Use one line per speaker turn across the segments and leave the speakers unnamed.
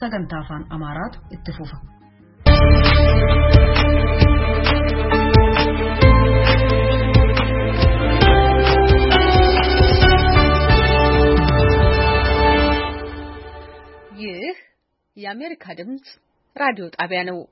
sagantaa afaan Amaaraatu itti fufa.
ይህ የአሜሪካ ድምጽ ራዲዮ ጣቢያ ነው።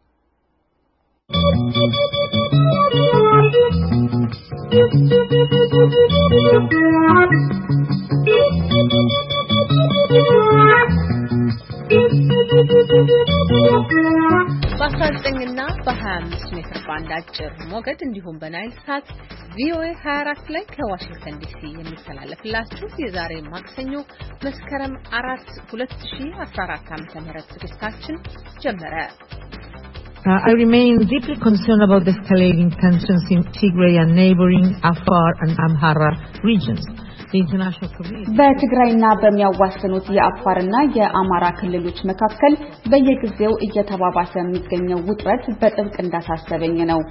በ19ና በ25 ሜትር ባንድ አጭር ሞገድ እንዲሁም በናይል ሳት ቪኦኤ 24 ላይ ከዋሽንግተን ዲሲ የሚተላለፍላችሁ የዛሬ ማክሰኞ መስከረም 4 2014 ዓ.ም ዝግጅታችን ጀመረ።
I remain deeply concerned about the escalating tensions in Tigray and neighboring Afar and Amhara regions.
በትግራይና በሚያዋስኑት የአፋርና የአማራ ክልሎች መካከል በየጊዜው እየተባባሰ የሚገኘው ውጥረት በጥብቅ እንዳሳሰበኝ ነው።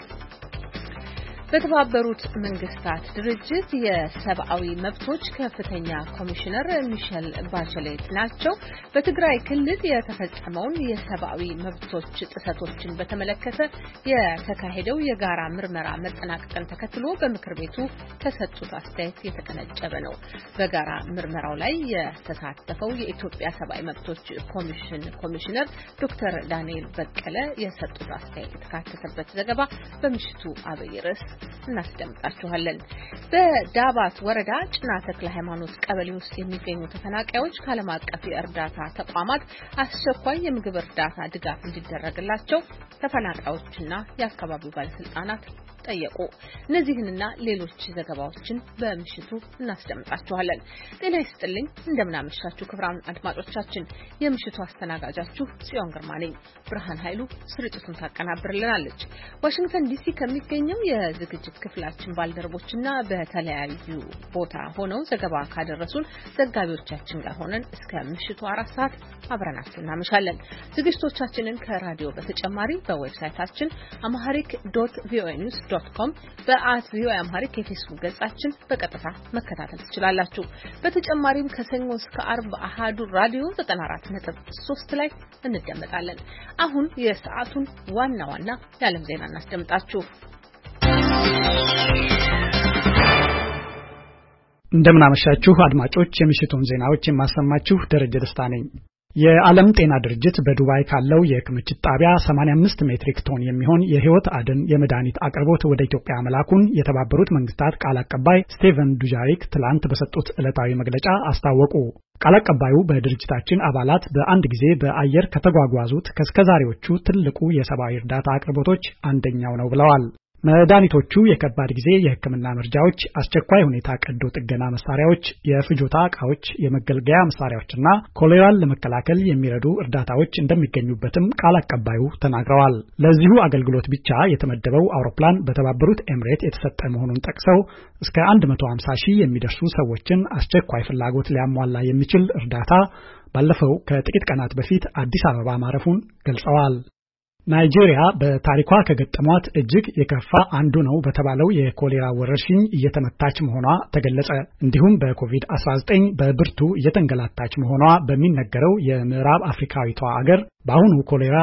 በተባበሩት መንግስታት ድርጅት የሰብአዊ መብቶች ከፍተኛ ኮሚሽነር ሚሼል ባቸሌት ናቸው። በትግራይ ክልል የተፈጸመውን የሰብአዊ መብቶች ጥሰቶችን በተመለከተ የተካሄደው የጋራ ምርመራ መጠናቀቅን ተከትሎ በምክር ቤቱ ከሰጡት አስተያየት የተቀነጨበ ነው። በጋራ ምርመራው ላይ የተሳተፈው የኢትዮጵያ ሰብአዊ መብቶች ኮሚሽነር ዶክተር ዳንኤል በቀለ የሰጡት አስተያየት የተካተተበት ዘገባ በምሽቱ አብይ ርዕስ እናስደምጣችኋለን። በዳባት ወረዳ ጭና ተክለ ሃይማኖት ቀበሌ ውስጥ የሚገኙ ተፈናቃዮች ከዓለም አቀፍ የእርዳታ ተቋማት አስቸኳይ የምግብ እርዳታ ድጋፍ እንዲደረግላቸው ተፈናቃዮችና የአካባቢው ባለስልጣናት ጠየቁ። እነዚህንና ሌሎች ዘገባዎችን በምሽቱ እናስደምጣችኋለን። ጤና ይስጥልኝ፣ እንደምናመሻችሁ ክቡራን አድማጮቻችን። የምሽቱ አስተናጋጃችሁ ጽዮን ግርማ ነኝ። ብርሃን ኃይሉ ስርጭቱን ታቀናብርልናለች። ዋሽንግተን ዲሲ ከሚገኘው የዝግጅት ክፍላችን ባልደረቦችና በተለያዩ ቦታ ሆነው ዘገባ ካደረሱን ዘጋቢዎቻችን ጋር ሆነን እስከ ምሽቱ 4 ሰዓት አብረናችሁ እናመሻለን። ዝግጅቶቻችንን ከራዲዮ በተጨማሪ በዌብሳይታችን amharic.voanews.com በ@voa amharic የፌስቡክ ገጻችን በቀጥታ መከታተል ትችላላችሁ። በተጨማሪም ከሰኞ እስከ አርብ አሃዱ ራዲዮ 94.3 ላይ እንደመጣለን። አሁን የሰዓቱን ዋና ዋና የዓለም ዜና እናስደምጣችሁ።
እንደምናመሻችሁ አድማጮች፣ የምሽቱን ዜናዎች የማሰማችሁ ደረጀ ደስታ ነኝ። የዓለም ጤና ድርጅት በዱባይ ካለው የክምችት ጣቢያ 85 ሜትሪክ ቶን የሚሆን የህይወት አድን የመድኃኒት አቅርቦት ወደ ኢትዮጵያ መላኩን የተባበሩት መንግስታት ቃል አቀባይ ስቴቨን ዱጃሪክ ትላንት በሰጡት ዕለታዊ መግለጫ አስታወቁ። ቃል አቀባዩ በድርጅታችን አባላት በአንድ ጊዜ በአየር ከተጓጓዙት ከስከዛሬዎቹ ትልቁ የሰብአዊ እርዳታ አቅርቦቶች አንደኛው ነው ብለዋል። መድኃኒቶቹ የከባድ ጊዜ የሕክምና መርጃዎች፣ አስቸኳይ ሁኔታ ቀዶ ጥገና መሳሪያዎች፣ የፍጆታ ዕቃዎች፣ የመገልገያ መሳሪያዎችና ኮሌራን ለመከላከል የሚረዱ እርዳታዎች እንደሚገኙበትም ቃል አቀባዩ ተናግረዋል። ለዚሁ አገልግሎት ብቻ የተመደበው አውሮፕላን በተባበሩት ኤምሬት የተሰጠ መሆኑን ጠቅሰው እስከ 150 ሺህ የሚደርሱ ሰዎችን አስቸኳይ ፍላጎት ሊያሟላ የሚችል እርዳታ ባለፈው ከጥቂት ቀናት በፊት አዲስ አበባ ማረፉን ገልጸዋል። ናይጄሪያ በታሪኳ ከገጠሟት እጅግ የከፋ አንዱ ነው በተባለው የኮሌራ ወረርሽኝ እየተመታች መሆኗ ተገለጸ። እንዲሁም በኮቪድ-19 በብርቱ እየተንገላታች መሆኗ በሚነገረው የምዕራብ አፍሪካዊቷ አገር በአሁኑ ኮሌራ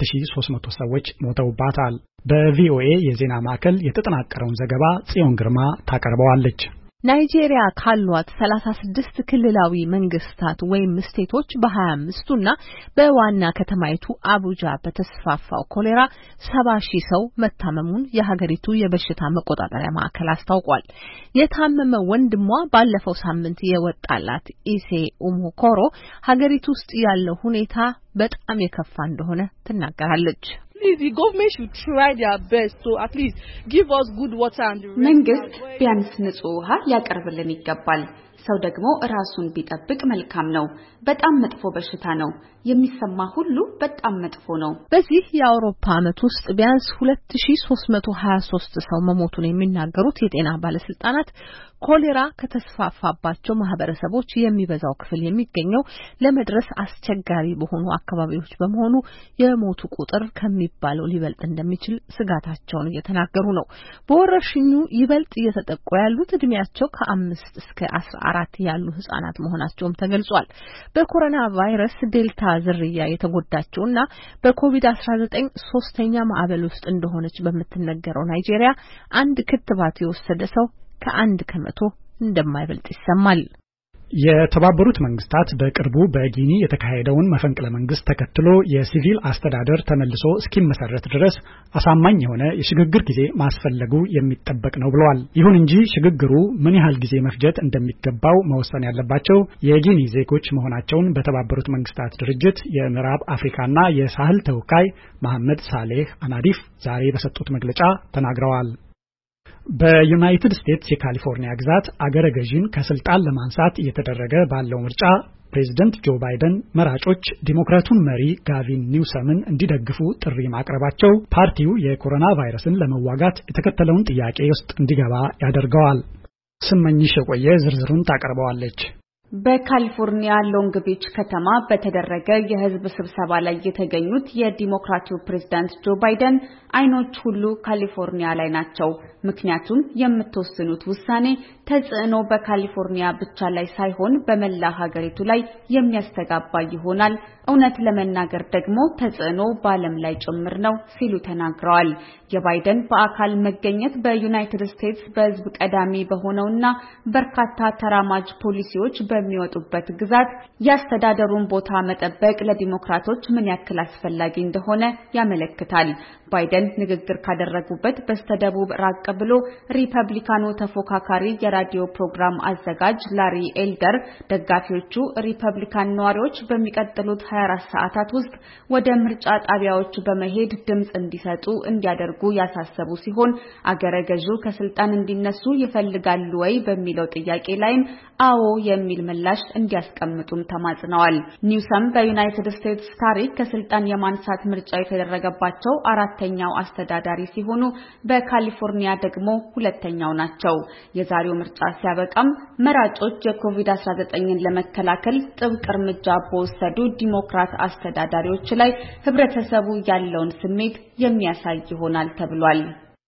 2300 ሰዎች ሞተውባታል። በቪኦኤ የዜና ማዕከል የተጠናቀረውን ዘገባ ጽዮን ግርማ ታቀርበዋለች።
ናይጄሪያ ካሏት 36 ክልላዊ መንግስታት ወይም ስቴቶች በ25ቱና በዋና ከተማይቱ አቡጃ በተስፋፋው ኮሌራ 70,000 ሰው መታመሙን የሀገሪቱ የበሽታ መቆጣጠሪያ ማዕከል አስታውቋል። የታመመ ወንድሟ ባለፈው ሳምንት የወጣላት ኢሴ ኡሙኮሮ ሀገሪቱ ውስጥ ያለው ሁኔታ በጣም የከፋ እንደሆነ ትናገራለች።
The government should try their best to at least give us good water and
መንግስት ቢያንስ ንጹህ ውሃ ሊያቀርብልን ይገባል። ሰው ደግሞ ራሱን ቢጠብቅ መልካም ነው። በጣም መጥፎ በሽታ ነው። የሚሰማ ሁሉ በጣም መጥፎ ነው።
በዚህ የአውሮፓ ዓመት ውስጥ ቢያንስ 2323 ሰው መሞቱን የሚናገሩት የጤና ባለስልጣናት ኮሌራ ከተስፋፋባቸው ማህበረሰቦች የሚበዛው ክፍል የሚገኘው ለመድረስ አስቸጋሪ በሆኑ አካባቢዎች በመሆኑ የሞቱ ቁጥር ከሚባለው ሊበልጥ እንደሚችል ስጋታቸውን እየተናገሩ ነው። በወረርሽኙ ይበልጥ እየተጠቁ ያሉት እድሜያቸው ከ5 እስከ 14 ያሉ ህጻናት መሆናቸውም ተገልጿል። በኮሮና ቫይረስ ዴልታ ዝርያ የተጎዳቸውና በኮቪድ-19 ሶስተኛ ማዕበል ውስጥ እንደሆነች በምትነገረው ናይጄሪያ አንድ ክትባት የወሰደ ሰው ከ1 ከመቶ እንደማይበልጥ ይሰማል።
የተባበሩት መንግስታት በቅርቡ በጊኒ የተካሄደውን መፈንቅለ መንግስት ተከትሎ የሲቪል አስተዳደር ተመልሶ እስኪመሰረት ድረስ አሳማኝ የሆነ የሽግግር ጊዜ ማስፈለጉ የሚጠበቅ ነው ብለዋል። ይሁን እንጂ ሽግግሩ ምን ያህል ጊዜ መፍጀት እንደሚገባው መወሰን ያለባቸው የጊኒ ዜጎች መሆናቸውን በተባበሩት መንግስታት ድርጅት የምዕራብ አፍሪካና የሳህል ተወካይ መሐመድ ሳሌህ አናዲፍ ዛሬ በሰጡት መግለጫ ተናግረዋል። በዩናይትድ ስቴትስ የካሊፎርኒያ ግዛት አገረ ገዢን ከስልጣን ለማንሳት እየተደረገ ባለው ምርጫ ፕሬዝዳንት ጆ ባይደን መራጮች ዲሞክራቱን መሪ ጋቪን ኒውሰምን እንዲደግፉ ጥሪ ማቅረባቸው ፓርቲው የኮሮና ቫይረስን ለመዋጋት የተከተለውን ጥያቄ ውስጥ እንዲገባ ያደርገዋል። ስመኝሽ የቆየ ዝርዝሩን ታቀርበዋለች።
በካሊፎርኒያ ሎንግ ቢች ከተማ በተደረገ የህዝብ ስብሰባ ላይ የተገኙት የዲሞክራቱ ፕሬዝዳንት ጆ ባይደን አይኖች ሁሉ ካሊፎርኒያ ላይ ናቸው፣ ምክንያቱም የምትወስኑት ውሳኔ ተጽዕኖ በካሊፎርኒያ ብቻ ላይ ሳይሆን በመላ ሀገሪቱ ላይ የሚያስተጋባ ይሆናል፣ እውነት ለመናገር ደግሞ ተጽዕኖ በዓለም ላይ ጭምር ነው ሲሉ ተናግረዋል። የባይደን በአካል መገኘት በዩናይትድ ስቴትስ በህዝብ ቀዳሚ በሆነውና በርካታ ተራማጅ ፖሊሲዎች በሚወጡበት ግዛት ያስተዳደሩን ቦታ መጠበቅ ለዲሞክራቶች ምን ያክል አስፈላጊ እንደሆነ ያመለክታል። ባይደን ንግግር ካደረጉበት በስተደቡብ ራቅ ብሎ ሪፐብሊካኑ ተፎካካሪ የራዲዮ ፕሮግራም አዘጋጅ ላሪ ኤልደር ደጋፊዎቹ ሪፐብሊካን ነዋሪዎች በሚቀጥሉት 24 ሰዓታት ውስጥ ወደ ምርጫ ጣቢያዎች በመሄድ ድምጽ እንዲሰጡ እንዲያደርጉ ያሳሰቡ ሲሆን አገረ ገዢው ከስልጣን እንዲነሱ ይፈልጋሉ ወይ በሚለው ጥያቄ ላይም አዎ የሚል ምላሽ እንዲያስቀምጡም ተማጽነዋል። ኒውሰም በዩናይትድ ስቴትስ ታሪክ ከስልጣን የማንሳት ምርጫ የተደረገባቸው አራተኛው አስተዳዳሪ ሲሆኑ በካሊፎርኒያ ደግሞ ሁለተኛው ናቸው። የዛሬው ምርጫ ሲያበቃም መራጮች የኮቪድ-19ን ለመከላከል ጥብቅ እርምጃ በወሰዱ ዲሞክራት አስተዳዳሪዎች ላይ ህብረተሰቡ ያለውን ስሜት የሚያሳይ ይሆናል ተብሏል።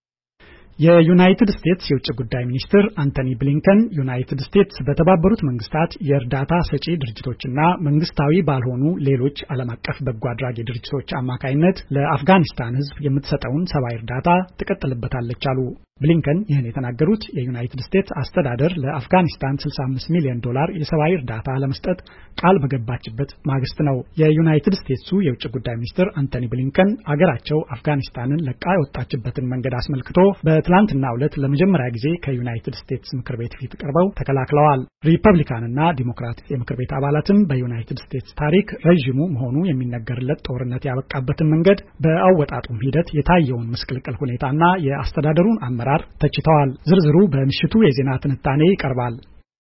የዩናይትድ ስቴትስ የውጭ ጉዳይ ሚኒስትር አንቶኒ ብሊንከን ዩናይትድ ስቴትስ በተባበሩት መንግስታት የእርዳታ ሰጪ ድርጅቶችና መንግስታዊ ባልሆኑ ሌሎች ዓለም አቀፍ በጎ አድራጊ ድርጅቶች አማካይነት ለአፍጋኒስታን ህዝብ የምትሰጠውን ሰብአዊ እርዳታ ትቀጥልበታለች አሉ። ብሊንከን ይህን የተናገሩት የዩናይትድ ስቴትስ አስተዳደር ለአፍጋኒስታን $65 ሚሊዮን የሰብአዊ እርዳታ ለመስጠት ቃል በገባችበት ማግስት ነው። የዩናይትድ ስቴትሱ የውጭ ጉዳይ ሚኒስትር አንቶኒ ብሊንከን አገራቸው አፍጋኒስታንን ለቃ የወጣችበትን መንገድ አስመልክቶ በትላንትናው ዕለት ለመጀመሪያ ጊዜ ከዩናይትድ ስቴትስ ምክር ቤት ፊት ቀርበው ተከላክለዋል። ሪፐብሊካንና ዲሞክራት የምክር ቤት አባላትም በዩናይትድ ስቴትስ ታሪክ ረዥሙ መሆኑ የሚነገርለት ጦርነት ያበቃበትን መንገድ በአወጣጡም ሂደት የታየውን ምስቅልቅል ሁኔታና የአስተዳደሩን አመራር ተችተዋል። ዝርዝሩ በምሽቱ የዜና ትንታኔ ይቀርባል።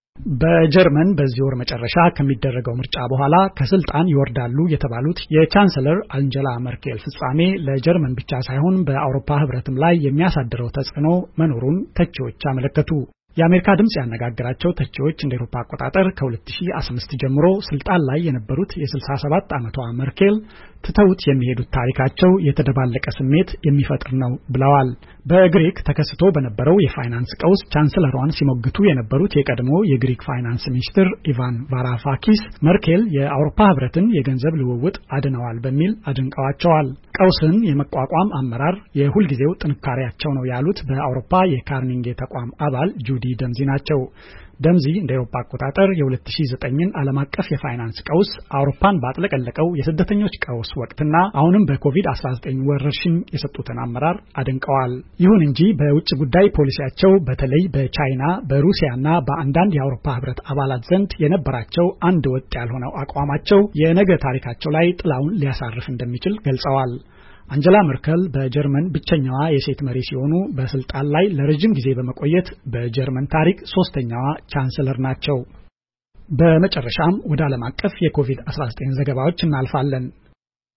በጀርመን በዚህ ወር መጨረሻ ከሚደረገው ምርጫ በኋላ ከስልጣን ይወርዳሉ የተባሉት የቻንሰለር አንጀላ መርኬል ፍጻሜ ለጀርመን ብቻ ሳይሆን በአውሮፓ ህብረትም ላይ የሚያሳድረው ተጽዕኖ መኖሩን ተቺዎች አመለከቱ። የአሜሪካ ድምጽ ያነጋገራቸው ተቺዎች እንደ አውሮፓ አቆጣጠር ከ2015 ጀምሮ ስልጣን ላይ የነበሩት የ67 ዓመቷ መርኬል ትተውት የሚሄዱት ታሪካቸው የተደባለቀ ስሜት የሚፈጥር ነው ብለዋል። በግሪክ ተከስቶ በነበረው የፋይናንስ ቀውስ ቻንሰለሯን ሲሞግቱ የነበሩት የቀድሞ የግሪክ ፋይናንስ ሚኒስትር ኢቫን ቫራፋኪስ መርኬል የአውሮፓ ህብረትን የገንዘብ ልውውጥ አድነዋል በሚል አድንቀዋቸዋል። ቀውስን የመቋቋም አመራር የሁልጊዜው ጥንካሬያቸው ነው ያሉት በአውሮፓ የካርኒንጌ ተቋም አባል ጁዲ ደምዚ ናቸው። ደምዚ እንደ አውሮፓ አቆጣጠር የ2009ን ዓለም አቀፍ የፋይናንስ ቀውስ አውሮፓን ባጥለቀለቀው የስደተኞች ቀውስ ወቅትና አሁንም በኮቪድ-19 ወረርሽኝ የሰጡትን አመራር አድንቀዋል። ይሁን እንጂ በውጭ ጉዳይ ፖሊሲያቸው በተለይ በቻይና፣ በሩሲያና በአንዳንድ የአውሮፓ ህብረት አባላት ዘንድ የነበራቸው አንድ ወጥ ያልሆነው አቋማቸው የነገ ታሪካቸው ላይ ጥላውን ሊያሳርፍ እንደሚችል ገልጸዋል። አንጀላ መርከል በጀርመን ብቸኛዋ የሴት መሪ ሲሆኑ በስልጣን ላይ ለረጅም ጊዜ በመቆየት በጀርመን ታሪክ ሶስተኛዋ ቻንሰለር ናቸው። በመጨረሻም ወደ ዓለም አቀፍ የኮቪድ-19 ዘገባዎች እናልፋለን።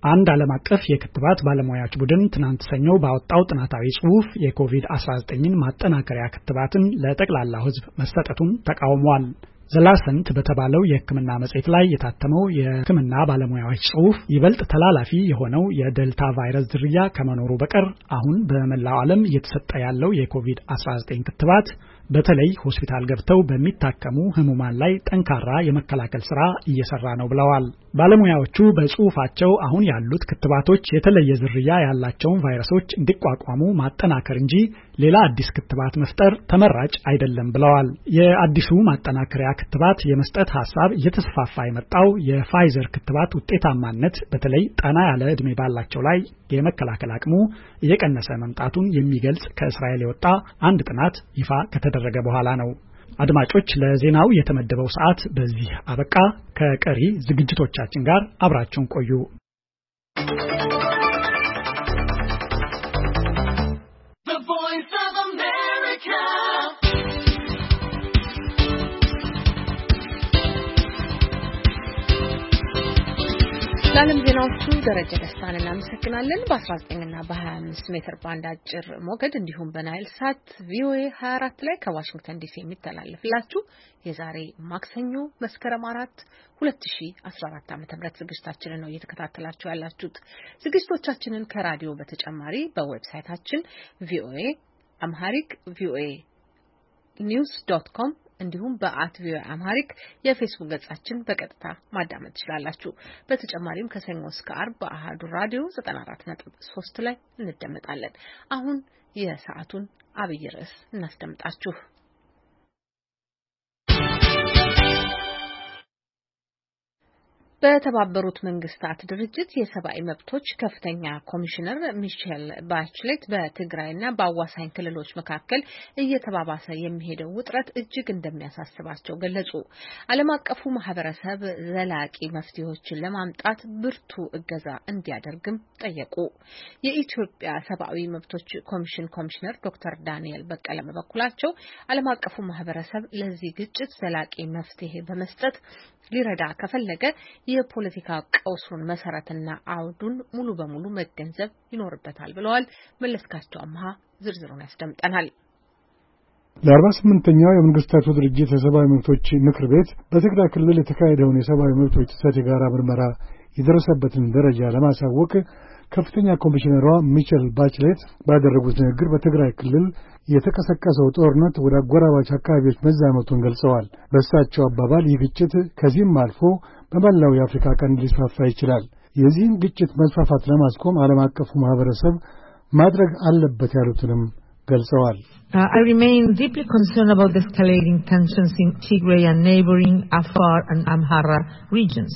አንድ ዓለም አቀፍ የክትባት ባለሙያዎች ቡድን ትናንት ሰኞ ባወጣው ጥናታዊ ጽሑፍ የኮቪድ-19ን ማጠናከሪያ ክትባትን ለጠቅላላው ሕዝብ መሰጠቱን ተቃውሟል። ዘላሰንት በተባለው የሕክምና መጽሔት ላይ የታተመው የሕክምና ባለሙያዎች ጽሑፍ ይበልጥ ተላላፊ የሆነው የዴልታ ቫይረስ ዝርያ ከመኖሩ በቀር አሁን በመላው ዓለም እየተሰጠ ያለው የኮቪድ-19 ክትባት በተለይ ሆስፒታል ገብተው በሚታከሙ ህሙማን ላይ ጠንካራ የመከላከል ስራ እየሰራ ነው ብለዋል። ባለሙያዎቹ በጽሑፋቸው አሁን ያሉት ክትባቶች የተለየ ዝርያ ያላቸውን ቫይረሶች እንዲቋቋሙ ማጠናከር እንጂ ሌላ አዲስ ክትባት መፍጠር ተመራጭ አይደለም ብለዋል። የአዲሱ ማጠናከሪያ ክትባት የመስጠት ሐሳብ እየተስፋፋ የመጣው የፋይዘር ክትባት ውጤታማነት በተለይ ጠና ያለ ዕድሜ ባላቸው ላይ የመከላከል አቅሙ እየቀነሰ መምጣቱን የሚገልጽ ከእስራኤል የወጣ አንድ ጥናት ይፋ ከተደረገ በኋላ ነው። አድማጮች፣ ለዜናው የተመደበው ሰዓት በዚህ አበቃ። ከቀሪ ዝግጅቶቻችን ጋር አብራችሁን ቆዩ።
ለዓለም ዜናዎቹ ደረጀ ደስታን እናመሰግናለን። በ19 እና በ25 ሜትር ባንድ አጭር ሞገድ እንዲሁም በናይል ሳት ቪኦኤ 24 ላይ ከዋሽንግተን ዲሲ የሚተላለፍላችሁ የዛሬ ማክሰኞ መስከረም 4 2014 ዓ.ም ዝግጅታችንን ነው እየተከታተላችሁ ያላችሁት። ዝግጅቶቻችንን ከራዲዮ በተጨማሪ በዌብሳይታችን ቪኦኤ አምሃሪክ voanews.com እንዲሁም በአትቪኦ አምሃሪክ የፌስቡክ ገጻችን በቀጥታ ማዳመጥ ትችላላችሁ። በተጨማሪም ከሰኞ እስከ ዓርብ በአሃዱ ራዲዮ 94.3 ላይ እንደመጣለን። አሁን የሰዓቱን አብይ ርዕስ እናስደምጣችሁ። በተባበሩት መንግስታት ድርጅት የሰብአዊ መብቶች ከፍተኛ ኮሚሽነር ሚሼል ባችሌት በትግራይና በአዋሳኝ ክልሎች መካከል እየተባባሰ የሚሄደው ውጥረት እጅግ እንደሚያሳስባቸው ገለጹ። ዓለም አቀፉ ማህበረሰብ ዘላቂ መፍትሄዎችን ለማምጣት ብርቱ እገዛ እንዲያደርግም ጠየቁ። የኢትዮጵያ ሰብአዊ መብቶች ኮሚሽን ኮሚሽነር ዶክተር ዳንኤል በቀለ በበኩላቸው ዓለም አቀፉ ማህበረሰብ ለዚህ ግጭት ዘላቂ መፍትሄ በመስጠት ሊረዳ ከፈለገ የፖለቲካ ቀውሱን መሰረትና አውዱን ሙሉ በሙሉ መገንዘብ ይኖርበታል ብለዋል። መለስካቸው አምሃ ዝርዝሩን ያስደምጠናል።
ለ48ኛው የመንግስታቱ ድርጅት የሰብአዊ መብቶች ምክር ቤት በትግራይ ክልል የተካሄደውን የሰብአዊ መብቶች ጥሰት የጋራ ምርመራ የደረሰበትን ደረጃ ለማሳወቅ ከፍተኛ ኮሚሽነሯ ሚሼል ባችሌት ባደረጉት ንግግር በትግራይ ክልል የተቀሰቀሰው ጦርነት ወደ አጎራባች አካባቢዎች መዛመቱን ገልጸዋል። በእሳቸው አባባል ይህ ግጭት ከዚህም አልፎ በመላው የአፍሪካ ቀንድ ሊስፋፋ ይችላል። የዚህን ግጭት መስፋፋት ለማስቆም ዓለም አቀፉ ማህበረሰብ ማድረግ አለበት ያሉትንም ገልጸዋል።
I remain deeply concerned about the escalating tensions in Tigray and neighboring Afar and Amhara regions.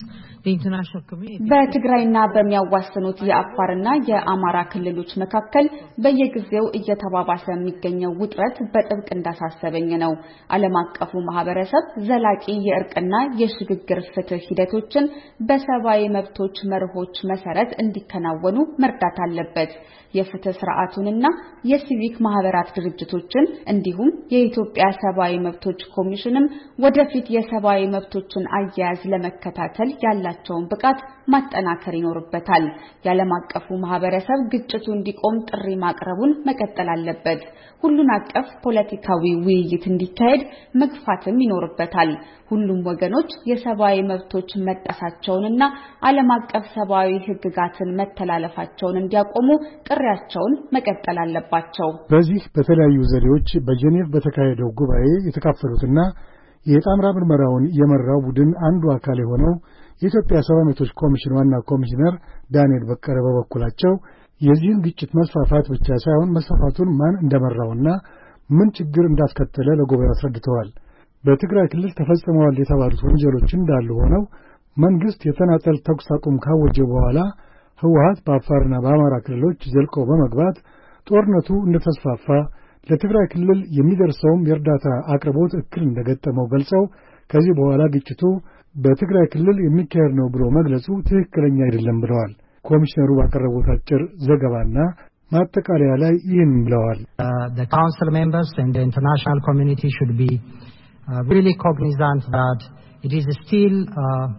በትግራይና በሚያዋስኑት የአፋርና የአማራ ክልሎች መካከል በየጊዜው እየተባባሰ የሚገኘው ውጥረት በጥብቅ እንዳሳሰበኝ ነው። ዓለም አቀፉ ማህበረሰብ ዘላቂ የእርቅና የሽግግር ፍትህ ሂደቶችን በሰብአዊ መብቶች መርሆች መሰረት እንዲከናወኑ መርዳት አለበት። የፍትህ ስርዓቱንና የሲቪክ ማህበራት ድርጅቶችን እንዲሁም የኢትዮጵያ ሰብአዊ መብቶች ኮሚሽንም ወደፊት የሰብአዊ መብቶችን አያያዝ ለመከታተል ያላቸውን ብቃት ማጠናከር ይኖርበታል። የዓለም አቀፉ ማህበረሰብ ግጭቱ እንዲቆም ጥሪ ማቅረቡን መቀጠል አለበት። ሁሉን አቀፍ ፖለቲካዊ ውይይት እንዲካሄድ መግፋትም ይኖርበታል። ሁሉም ወገኖች የሰብአዊ መብቶች መጣሳቸውንና ዓለም አቀፍ ሰብአዊ ህግጋትን መተላለፋቸውን እንዲያቆሙ ጥሪያቸውን መቀጠል አለባቸው።
በዚህ በተለያዩ ዘዴዎች በጄኔቭ በተካሄደው ጉባኤ የተካፈሉትና የጣምራ ምርመራውን የመራው ቡድን አንዱ አካል የሆነው የኢትዮጵያ ሰብአዊ መብቶች ኮሚሽን ዋና ኮሚሽነር ዳንኤል በቀለ በበኩላቸው የዚህን ግጭት መስፋፋት ብቻ ሳይሆን መስፋፋቱን ማን እንደመራውና ምን ችግር እንዳስከተለ ለጉባኤው አስረድተዋል። በትግራይ ክልል ተፈጽመዋል የተባሉት ወንጀሎች እንዳሉ ሆነው መንግስት የተናጠል ተኩስ አቁም ካወጀ በኋላ ህወሓት በአፋርና በአማራ ክልሎች ዘልቆ በመግባት ጦርነቱ እንደተስፋፋ ለትግራይ ክልል የሚደርሰውም የእርዳታ አቅርቦት እክል እንደገጠመው ገልጸው ከዚህ በኋላ ግጭቱ በትግራይ ክልል የሚካሄድ ነው ብሎ መግለጹ ትክክለኛ አይደለም ብለዋል። ኮሚሽነሩ ባቀረቡት አጭር ዘገባና ማጠቃለያ ላይ ይህን ብለዋል።
The council members and the international community should be really cognizant that it is still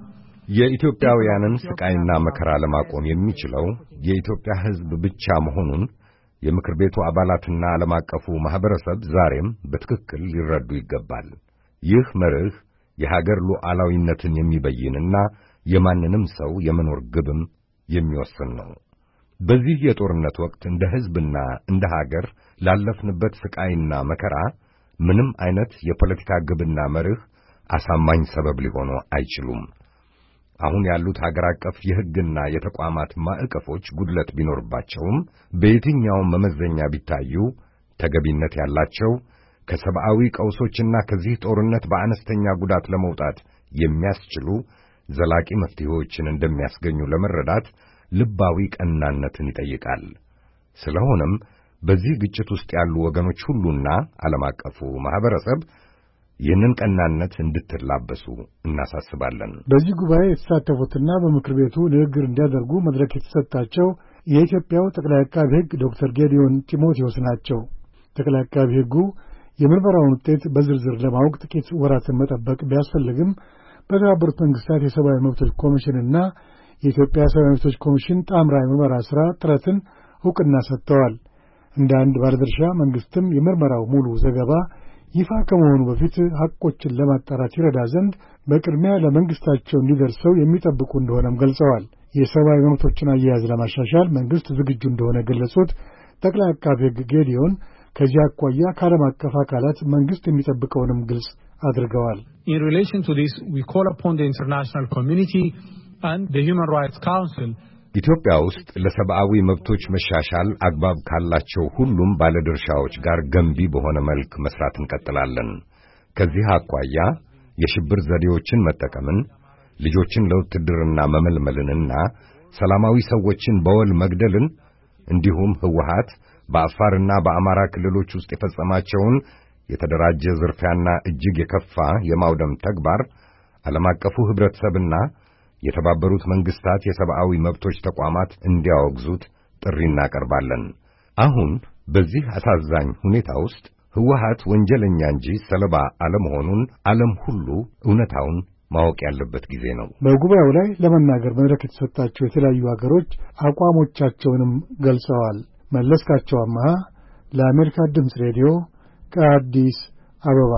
የኢትዮጵያውያንን ስቃይና መከራ ለማቆም የሚችለው የኢትዮጵያ ሕዝብ ብቻ መሆኑን የምክር ቤቱ አባላትና ዓለም አቀፉ ማህበረሰብ ዛሬም በትክክል ሊረዱ ይገባል። ይህ መርህ የሀገር ሉዓላዊነትን የሚበይንና የማንንም ሰው የመኖር ግብም የሚወስን ነው። በዚህ የጦርነት ወቅት እንደ ሕዝብና እንደ ሀገር ላለፍንበት ስቃይና መከራ ምንም አይነት የፖለቲካ ግብና መርህ አሳማኝ ሰበብ ሊሆኑ አይችሉም። አሁን ያሉት ሀገር አቀፍ የሕግና የተቋማት ማዕቀፎች ጉድለት ቢኖርባቸውም በየትኛውም መመዘኛ ቢታዩ ተገቢነት ያላቸው ከሰብአዊ ቀውሶችና ከዚህ ጦርነት በአነስተኛ ጉዳት ለመውጣት የሚያስችሉ ዘላቂ መፍትሄዎችን እንደሚያስገኙ ለመረዳት ልባዊ ቀናነትን ይጠይቃል። ስለሆነም በዚህ ግጭት ውስጥ ያሉ ወገኖች ሁሉና ዓለም አቀፉ ማህበረሰብ ይህንን ቀናነት እንድትላበሱ እናሳስባለን።
በዚህ ጉባኤ የተሳተፉትና በምክር ቤቱ ንግግር እንዲያደርጉ መድረክ የተሰጣቸው የኢትዮጵያው ጠቅላይ አቃቤ ሕግ ዶክተር ጌዲዮን ጢሞቴዎስ ናቸው። ጠቅላይ አቃቤ ሕጉ የምርመራውን ውጤት በዝርዝር ለማወቅ ጥቂት ወራትን መጠበቅ ቢያስፈልግም በተባበሩት መንግስታት የሰብአዊ መብቶች ኮሚሽንና የኢትዮጵያ ሰብአዊ መብቶች ኮሚሽን ጣምራ የምርመራ ሥራ ጥረትን ዕውቅና ሰጥተዋል። እንደ አንድ ባለድርሻ መንግስትም የምርመራው ሙሉ ዘገባ ይፋ ከመሆኑ በፊት ሐቆችን ለማጣራት ይረዳ ዘንድ በቅድሚያ ለመንግስታቸው እንዲደርሰው የሚጠብቁ እንደሆነም ገልጸዋል። የሰብአዊ መብቶችን አያያዝ ለማሻሻል መንግስት ዝግጁ እንደሆነ ገለጹት። ጠቅላይ አቃቤ ሕግ ጌዲዮን ከዚህ አኳያ ከዓለም አቀፍ አካላት መንግስት የሚጠብቀውንም ግልጽ አድርገዋል።
In relation to this, we call upon the international community and the Human Rights Council
ኢትዮጵያ ውስጥ ለሰብአዊ መብቶች መሻሻል አግባብ ካላቸው ሁሉም ባለድርሻዎች ጋር ገንቢ በሆነ መልክ መስራት እንቀጥላለን። ከዚህ አኳያ የሽብር ዘዴዎችን መጠቀምን፣ ልጆችን ለውትድርና መመልመልንና ሰላማዊ ሰዎችን በወል መግደልን እንዲሁም ህወሓት በአፋርና በአማራ ክልሎች ውስጥ የፈጸማቸውን የተደራጀ ዝርፊያና እጅግ የከፋ የማውደም ተግባር ዓለም አቀፉ ህብረተሰብና የተባበሩት መንግስታት የሰብአዊ መብቶች ተቋማት እንዲያወግዙት ጥሪ እናቀርባለን። አሁን በዚህ አሳዛኝ ሁኔታ ውስጥ ህወሓት ወንጀለኛ እንጂ ሰለባ አለመሆኑን ዓለም ሁሉ እውነታውን ማወቅ ያለበት ጊዜ ነው።
በጉባኤው ላይ ለመናገር መድረክ የተሰጣቸው የተለያዩ ሀገሮች አቋሞቻቸውንም ገልጸዋል። መለስካቸው አማሃ ለአሜሪካ ድምፅ ሬዲዮ ከአዲስ አበባ።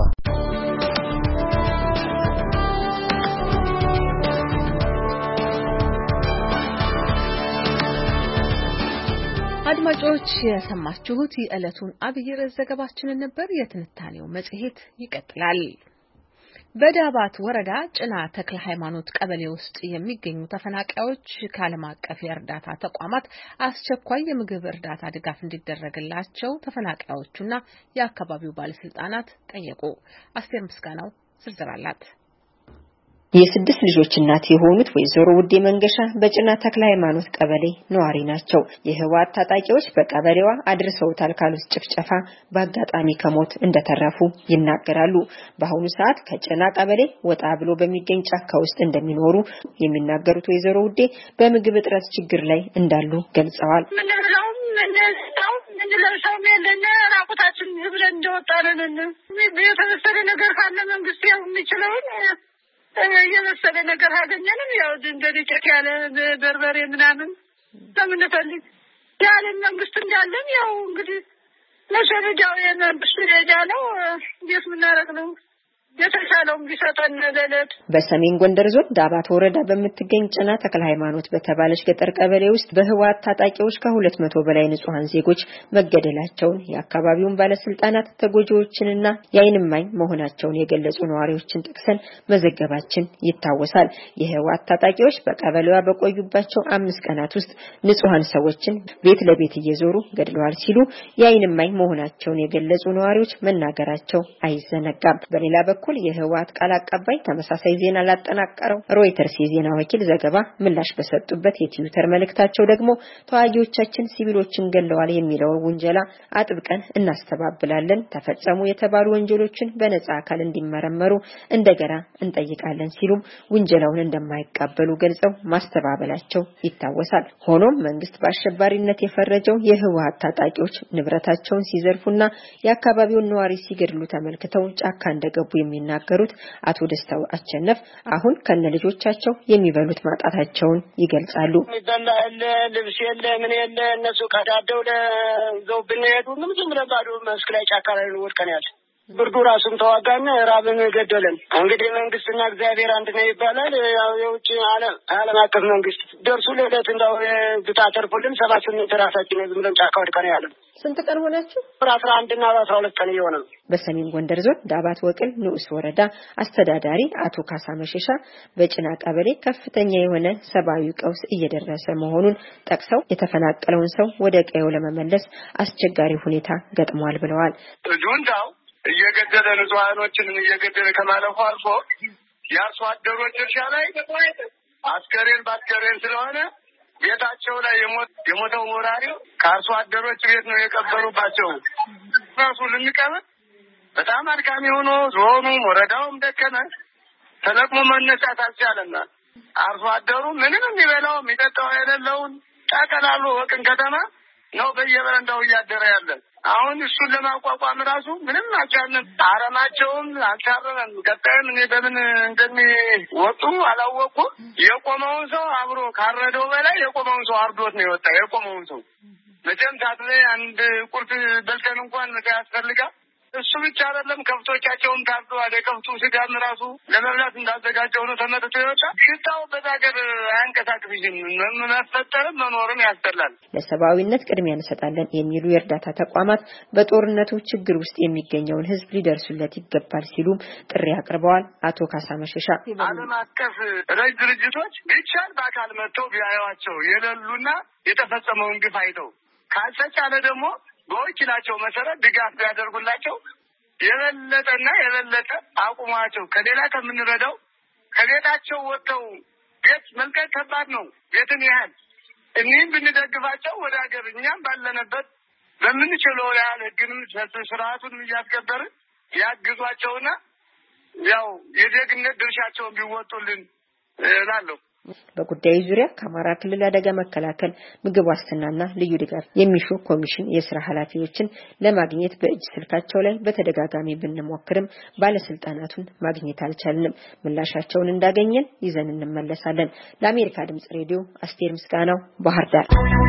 አድማጮች የሰማችሁት የዕለቱን አብይ ርዕስ ዘገባችንን ነበር። የትንታኔው መጽሔት ይቀጥላል። በዳባት ወረዳ ጭና ተክለ ሃይማኖት ቀበሌ ውስጥ የሚገኙ ተፈናቃዮች ከዓለም አቀፍ የእርዳታ ተቋማት አስቸኳይ የምግብ እርዳታ ድጋፍ እንዲደረግላቸው ተፈናቃዮቹና የአካባቢው ባለስልጣናት ጠየቁ። አስቴር ምስጋናው ዝርዝር አላት።
የስድስት ልጆች እናት የሆኑት ወይዘሮ ውዴ መንገሻ በጭና ተክለ ሃይማኖት ቀበሌ ነዋሪ ናቸው። የህወሓት ታጣቂዎች በቀበሌዋ አድርሰውታል ካሉት ጭፍጨፋ በአጋጣሚ ከሞት እንደተረፉ ይናገራሉ። በአሁኑ ሰዓት ከጭና ቀበሌ ወጣ ብሎ በሚገኝ ጫካ ውስጥ እንደሚኖሩ የሚናገሩት ወይዘሮ ውዴ በምግብ እጥረት ችግር ላይ እንዳሉ ገልጸዋል።
ራቁታችን ብለን እንደወጣነን የተወሰነ ነገር ካለ መንግስት ያው የሚችለውን የመሰለ ነገር አገኘንም። ያው እንደ ዱቄት ያለ በርበሬ ምናምን ከምንፈልግ ያለን መንግስት እንዳለን ያው እንግዲህ ለሸረጃው የመንግስት ያለው እንዴት ምናረግ ነው የተሻለውን ቢሰጠን ለለት።
በሰሜን ጎንደር ዞን ዳባት ወረዳ በምትገኝ ጭና ተክለ ሃይማኖት በተባለች ገጠር ቀበሌ ውስጥ በህወሓት ታጣቂዎች ከ200 በላይ ንጹሃን ዜጎች መገደላቸውን የአካባቢውን ባለስልጣናት ተጎጂዎችንና የዓይን እማኝ መሆናቸውን የገለጹ ነዋሪዎችን ጠቅሰን መዘገባችን ይታወሳል። የህወሓት ታጣቂዎች በቀበሌዋ በቆዩባቸው 5 ቀናት ውስጥ ንጹሃን ሰዎችን ቤት ለቤት እየዞሩ ገድለዋል ሲሉ የዓይን እማኝ መሆናቸውን የገለጹ ነዋሪዎች መናገራቸው አይዘነጋም። በሌላ በኩል የህወሓት ቃል አቀባይ ተመሳሳይ ዜና ላጠናቀረው ሮይተርስ የዜና ወኪል ዘገባ ምላሽ በሰጡበት የትዊተር መልእክታቸው ደግሞ ተዋጊዎቻችን ሲቪሎችን ገለዋል የሚለው ውንጀላ አጥብቀን እናስተባብላለን፣ ተፈጸሙ የተባሉ ወንጀሎችን በነጻ አካል እንዲመረመሩ እንደገና እንጠይቃለን ሲሉም ውንጀላውን እንደማይቀበሉ ገልጸው ማስተባበላቸው ይታወሳል። ሆኖም መንግስት በአሸባሪነት የፈረጀው የህወሓት ታጣቂዎች ንብረታቸውን ሲዘርፉና የአካባቢውን ነዋሪ ሲገድሉ ተመልክተው ጫካ እንደገቡ የሚናገሩት አቶ ደስታው አቸነፍ አሁን ከነልጆቻቸው የሚበሉት ማጣታቸውን ይገልጻሉ።
ይበላል ልብስ የለ ምን የለ እነሱ ቀዳደው ለዘው ብንሄዱ ምን ዝም ብለን ባዶ መስክ ላይ ጫካ ላይ ወድቀን ያለ ብርዱ ራሱን ተዋጋን ራብን ገደለን። እንግዲህ መንግስትና እግዚአብሔር አንድ ነው ይባላል። ያው የውጭ ዓለም አቀፍ መንግስት ደርሱ ለለት እንዳው ብታተርፉልን 78 ራሳችን ዝም ብለን ጫካ ወድቀን ያለ።
ስንት ቀን ሆናችሁ?
11 እና 12 ቀን እየሆነ ነው።
በሰሜን ጎንደር ዞን ዳባት ወቅል ንዑስ ወረዳ አስተዳዳሪ አቶ ካሳ መሸሻ በጭና ቀበሌ ከፍተኛ የሆነ ሰብአዊ ቀውስ እየደረሰ መሆኑን ጠቅሰው የተፈናቀለውን ሰው ወደ ቀየው ለመመለስ አስቸጋሪ ሁኔታ ገጥሟል ብለዋል።
ጁንታው እየገደለ ንጹሃኖችን እየገደለ ከማለፉ አልፎ የአርሶ አደሮች እርሻ ላይ አስከሬን ባስከሬን ስለሆነ ቤታቸው ላይ የሞተው ወራሪው ከአርሶ አደሮች ቤት ነው የቀበሩባቸው። ራሱ ልንቀበል በጣም አድካሚ ሆኖ ዞኑ ወረዳውም ደከመ። ተለቅሞ መነሳት አልቻለና አርሶ አደሩ ምንም የሚበላው የሚጠጣው የሌለውን ጠቀላሉ ወቅን ከተማ ነው በየበረንዳው እያደረ ያለ። አሁን እሱን ለማቋቋም ራሱ ምንም አልቻልንም። አረማቸውም አልቻረንም። ቀጣይም እኔ በምን እንደሚወጡ አላወቁም። የቆመውን ሰው አብሮ ካረደው በላይ የቆመውን ሰው አርዶት ነው የወጣ። የቆመውን ሰው መቼም ታጥለ አንድ ቁርጥ በልተን እንኳን መታ ያስፈልጋል። እሱ ብቻ አይደለም ከብቶቻቸውም ታርደዋል። የከብቱ ስጋም ራሱ ለመብላት እንዳዘጋጀው ነው ተመጥቶ ይወጣ። ሽታው በዛገር አያንቀሳቅስም። መፈጠርም መኖርም ያስጠላል።
ለሰብአዊነት ቅድሚያ እንሰጣለን የሚሉ የእርዳታ ተቋማት በጦርነቱ ችግር ውስጥ የሚገኘውን ሕዝብ ሊደርሱለት ይገባል ሲሉም ጥሪ አቅርበዋል። አቶ ካሳ መሸሻ
ዓለም አቀፍ ረጅ ድርጅቶች ቢቻል በአካል መጥተው ቢያዩዋቸው የሌሉና የተፈጸመውን ግፍ አይተው ካልተቻለ ደግሞ በወኪላቸው መሰረት ድጋፍ ቢያደርጉላቸው የበለጠና የበለጠ አቁሟቸው ከሌላ ከምንረዳው ከቤታቸው ወጥተው ቤት መልቀቅ ከባድ ነው። ቤትን ያህል እኒህም ብንደግፋቸው ወደ ሀገር እኛም ባለንበት በምንችለው ያህል ህግንም ስርዓቱንም እያስከበርን ያግዟቸውና ያው የዜግነት ድርሻቸውን ቢወጡልን እላለሁ።
በጉዳዩ ዙሪያ ከአማራ ክልል አደጋ መከላከል ምግብ ዋስትናና ልዩ ድጋፍ የሚሹ ኮሚሽን የስራ ኃላፊዎችን ለማግኘት በእጅ ስልካቸው ላይ በተደጋጋሚ ብንሞክርም ባለስልጣናቱን ማግኘት አልቻልንም። ምላሻቸውን እንዳገኘን ይዘን እንመለሳለን። ለአሜሪካ ድምጽ ሬዲዮ አስቴር ምስጋናው ባህር ዳር።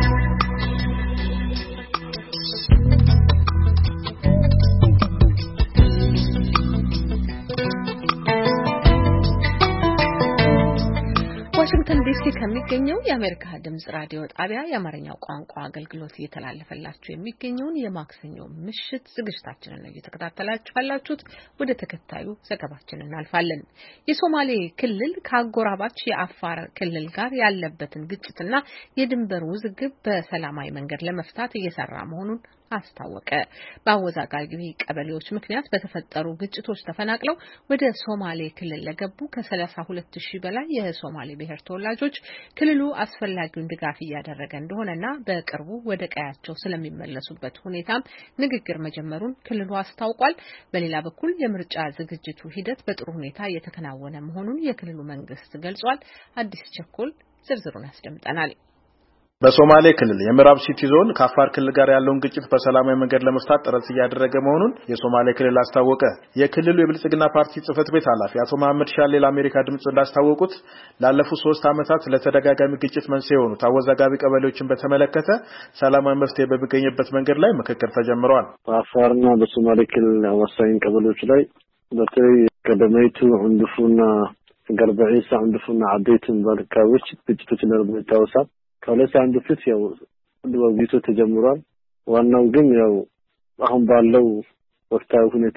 ዋሽንግተን ዲሲ ከሚገኘው የአሜሪካ ድምጽ ራዲዮ ጣቢያ የአማርኛው ቋንቋ አገልግሎት እየተላለፈላችሁ የሚገኘውን የማክሰኞ ምሽት ዝግጅታችንን ነው እየተከታተላችሁ ያላችሁት። ወደ ተከታዩ ዘገባችን እናልፋለን። የሶማሌ ክልል ከአጎራባች የአፋር ክልል ጋር ያለበትን ግጭትና የድንበር ውዝግብ በሰላማዊ መንገድ ለመፍታት እየሰራ መሆኑን አስታወቀ። በአወዛጋቢ ቀበሌዎች ምክንያት በተፈጠሩ ግጭቶች ተፈናቅለው ወደ ሶማሌ ክልል ለገቡ ከ32,000 በላይ የሶማሌ ብሔር ተወላጆች ክልሉ አስፈላጊውን ድጋፍ እያደረገ እንደሆነና በቅርቡ ወደ ቀያቸው ስለሚመለሱበት ሁኔታም ንግግር መጀመሩን ክልሉ አስታውቋል። በሌላ በኩል የምርጫ ዝግጅቱ ሂደት በጥሩ ሁኔታ እየተከናወነ መሆኑን የክልሉ መንግስት ገልጿል። አዲስ ቸኮል ዝርዝሩን ያስደምጠናል።
በሶማሌ ክልል የምዕራብ ሲቲ ዞን ከአፋር ክልል ጋር ያለውን ግጭት በሰላማዊ መንገድ ለመፍታት ጥረት እያደረገ መሆኑን የሶማሌ ክልል አስታወቀ። የክልሉ የብልጽግና ፓርቲ ጽህፈት ቤት ኃላፊ አቶ መሐመድ ሻሌ ለአሜሪካ ድምጽ እንዳስታወቁት ላለፉት 3 ዓመታት ለተደጋጋሚ ግጭት መንስኤ የሆኑት አወዛጋቢ ቀበሌዎችን በተመለከተ ሰላማዊ መፍትሄ በሚገኝበት መንገድ ላይ ምክክር ተጀምሯል።
በአፋርና በሶማሌ ክልል አዋሳኝ ቀበሌዎች ላይ በተለይ ቀደመይቱ እንድፉና ገርበዒሳ እንድፉና አቤትን ባልካዎች ግጭቶች እንደነበሩ ይታወሳል። ከሁለት አንዱ ፊት ያው ውይይቱ ተጀምሯል። ዋናው ግን ያው አሁን ባለው ወቅታዊ ሁኔታ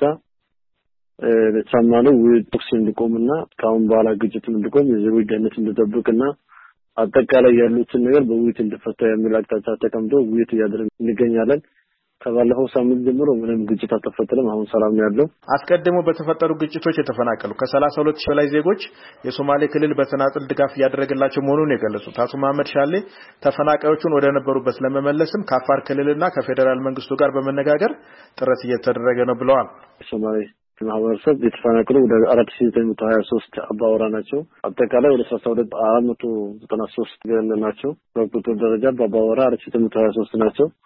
ለተሰማነው ውይይቱ እንዲቆምና ካሁን በኋላ ግጭቱ እንዲቆም የዜጎች ደህንነት እንዲጠበቅና አጠቃላይ ያሉትን ነገር በውይይት እንዲፈታ የሚል አቅጣጫ ተቀምጦ ውይይት እያደረግን እንገኛለን። ከባለፈው ሳምንት ጀምሮ ምንም ግጭት አልተፈጠረም። አሁን ሰላም ነው ያለው።
አስቀድሞ በተፈጠሩ ግጭቶች የተፈናቀሉ ከ32,000 በላይ ዜጎች የሶማሌ ክልል በተናጥል ድጋፍ እያደረገላቸው መሆኑን የገለጹት አቶ መሐመድ ሻሌ ተፈናቃዮቹን ወደ ነበሩበት ለመመለስም ከአፋር ክልልና ከፌደራል መንግስቱ ጋር በመነጋገር ጥረት እየተደረገ ነው ብለዋል።
ሶማሌ ማህበረሰብ የተፈናቀሉ ወደ 4923 አባወራ ናቸው። አጠቃላይ ወደ 32493 ገና ናቸው። በቁጥር ደረጃ በአባወራ 4923 ናቸው።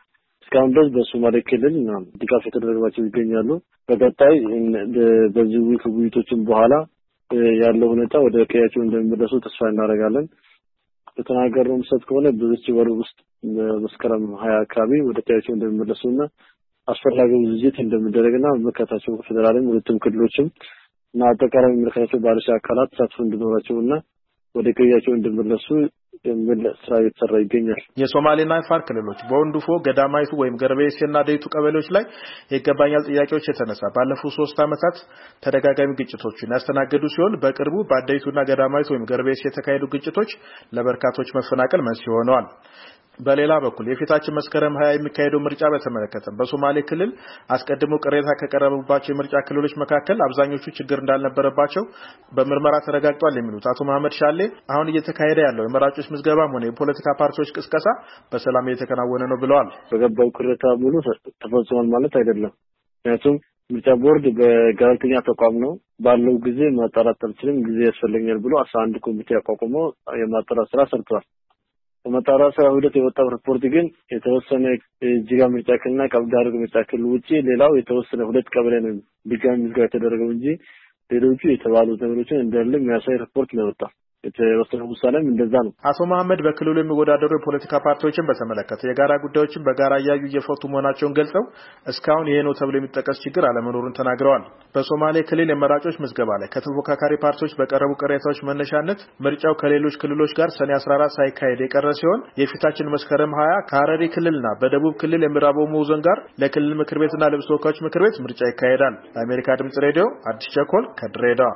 እስካሁን ድረስ በሶማሌ ክልል ድጋፍ የተደረገባቸው ይገኛሉ። በቀጣይ በዚህ ውይይቶችን በኋላ ያለው ሁኔታ ወደ ቀያቸው እንደሚመለሱ ተስፋ እናደርጋለን። በተናገረው መሰረት ከሆነ በዚህ ወር ውስጥ መስከረም 20 አካባቢ ወደ ቀያቸው እንደሚመለሱና አስፈላጊው ዝግጅት እንደሚደረግና መከታተሉ ፌደራልም ሁለቱም ክልሎችም እና አጠቃላይ ምልክታቸው ባለሻ አካላት ተሳትፎ እንዲኖራቸውና ወደ ቀያቸው እንደሚመለሱ ስራ እየተሰራ ይገኛል።
የሶማሌና አፋር ክልሎች በወንዱፎ ገዳማይቱ ወይም ገርቤሴና ደይቱ ቀበሌዎች ላይ ይገባኛል ጥያቄዎች የተነሳ ባለፉት 3 ዓመታት ተደጋጋሚ ግጭቶችን ያስተናገዱ ሲሆን በቅርቡ በአደይቱና ገዳማይቱ ወይም ገርቤሴ የተካሄዱ ግጭቶች ለበርካቶች መፈናቀል መንስኤ ሆነዋል። በሌላ በኩል የፊታችን መስከረም 20 የሚካሄደው ምርጫ በተመለከተ በሶማሌ ክልል አስቀድሞ ቅሬታ ከቀረበባቸው የምርጫ ክልሎች መካከል አብዛኞቹ ችግር እንዳልነበረባቸው በምርመራ ተረጋግጧል የሚሉት አቶ መሐመድ ሻሌ አሁን እየተካሄደ ያለው የመራጮች ምዝገባም ሆነ የፖለቲካ ፓርቲዎች ቅስቀሳ በሰላም እየተከናወነ ነው ብለዋል።
በገባው ቅሬታ ሙሉ ተፈጽሟል ማለት አይደለም። ምክንያቱም ምርጫ ቦርድ በጋዜጠኛ ተቋም ነው ባለው ጊዜ ማጣራት አልችልም ጊዜ ያስፈልጋል ብሎ 11 ኮሚቴ አቋቁሞ የማጣራት ስራ ሰርቷል። በማጣራት ስራ ሂደት የወጣው ሪፖርት ግን የተወሰነ ጅጋ ምርጫ ክልልና ቀብዳርግ ምርጫ ክልል ውጪ ሌላው የተወሰነ 2 ቀበሌ ነው ድጋሚ ምዝገባ የተደረገው እንጂ ሌሎቹ የተባሉት ነገሮችን እንዳለ የሚያሳይ ሪፖርት ነው የወጣው። የተወሰነ ውሳኔም እንደዛ ነው።
አቶ መሐመድ በክልሉ የሚወዳደሩ የፖለቲካ ፓርቲዎችን በተመለከተ የጋራ ጉዳዮችን በጋራ ያዩ እየፈቱ መሆናቸውን ገልጸው እስካሁን ይሄ ነው ተብሎ የሚጠቀስ ችግር አለመኖሩን ተናግረዋል። በሶማሌ ክልል የመራጮች ምዝገባ ላይ ከተፎካካሪ ፓርቲዎች በቀረቡ ቅሬታዎች መነሻነት ምርጫው ከሌሎች ክልሎች ጋር ሰኔ 14 ሳይካሄድ የቀረ ሲሆን የፊታችን መስከረም 20 ከሐረሪ ክልልና በደቡብ ክልል የምዕራብ ኦሞ ዞን ጋር ለክልል ምክር ቤትና ለሕዝብ ተወካዮች ምክር ቤት ምርጫ ይካሄዳል። ለአሜሪካ ድምጽ ሬዲዮ አዲስ ቸኮል ከድሬዳዋ።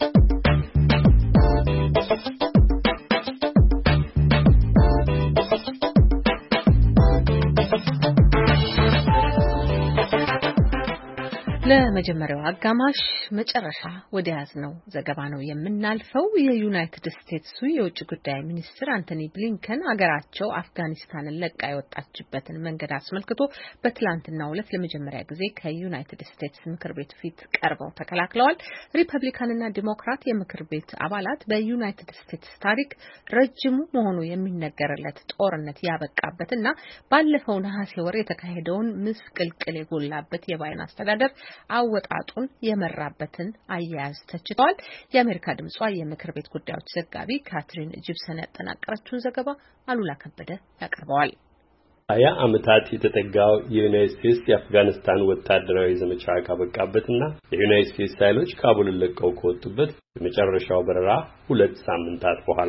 ለመጀመሪያው አጋማሽ መጨረሻ ወደ ያዝነው ዘገባ ነው የምናልፈው። የዩናይትድ ስቴትሱ የውጭ ጉዳይ ሚኒስትር አንቶኒ ብሊንከን አገራቸው አፍጋኒስታንን ለቃ የወጣችበትን መንገድ አስመልክቶ በትላንትናው ዕለት ለመጀመሪያ ጊዜ ከዩናይትድ ስቴትስ ምክር ቤት ፊት ቀርበው ተከላክለዋል። ሪፐብሊካንና ዲሞክራት የምክር ቤት አባላት በዩናይትድ ስቴትስ ታሪክ ረጅሙ መሆኑ የሚነገርለት ጦርነት ያበቃበትና ባለፈው ነሐሴ ወር የተካሄደውን ምስቅልቅል የጎላበት የባይደን አስተዳደር አወጣጡን የመራበትን አያያዝ ተችተዋል። የአሜሪካ ድምጿ የምክር ቤት ጉዳዮች ዘጋቢ ካትሪን ጂፕሰን ያጠናቀረችውን ዘገባ አሉላ ከበደ ያቀርበዋል።
20 ዓመታት የተጠጋው የዩናይትድ ስቴትስ የአፍጋኒስታን ወታደራዊ ዘመቻ ካበቃበትና የዩናይትድ ስቴትስ ኃይሎች ካቡልን ለቀው ከወጡበት የመጨረሻው በረራ 2 ሳምንታት በኋላ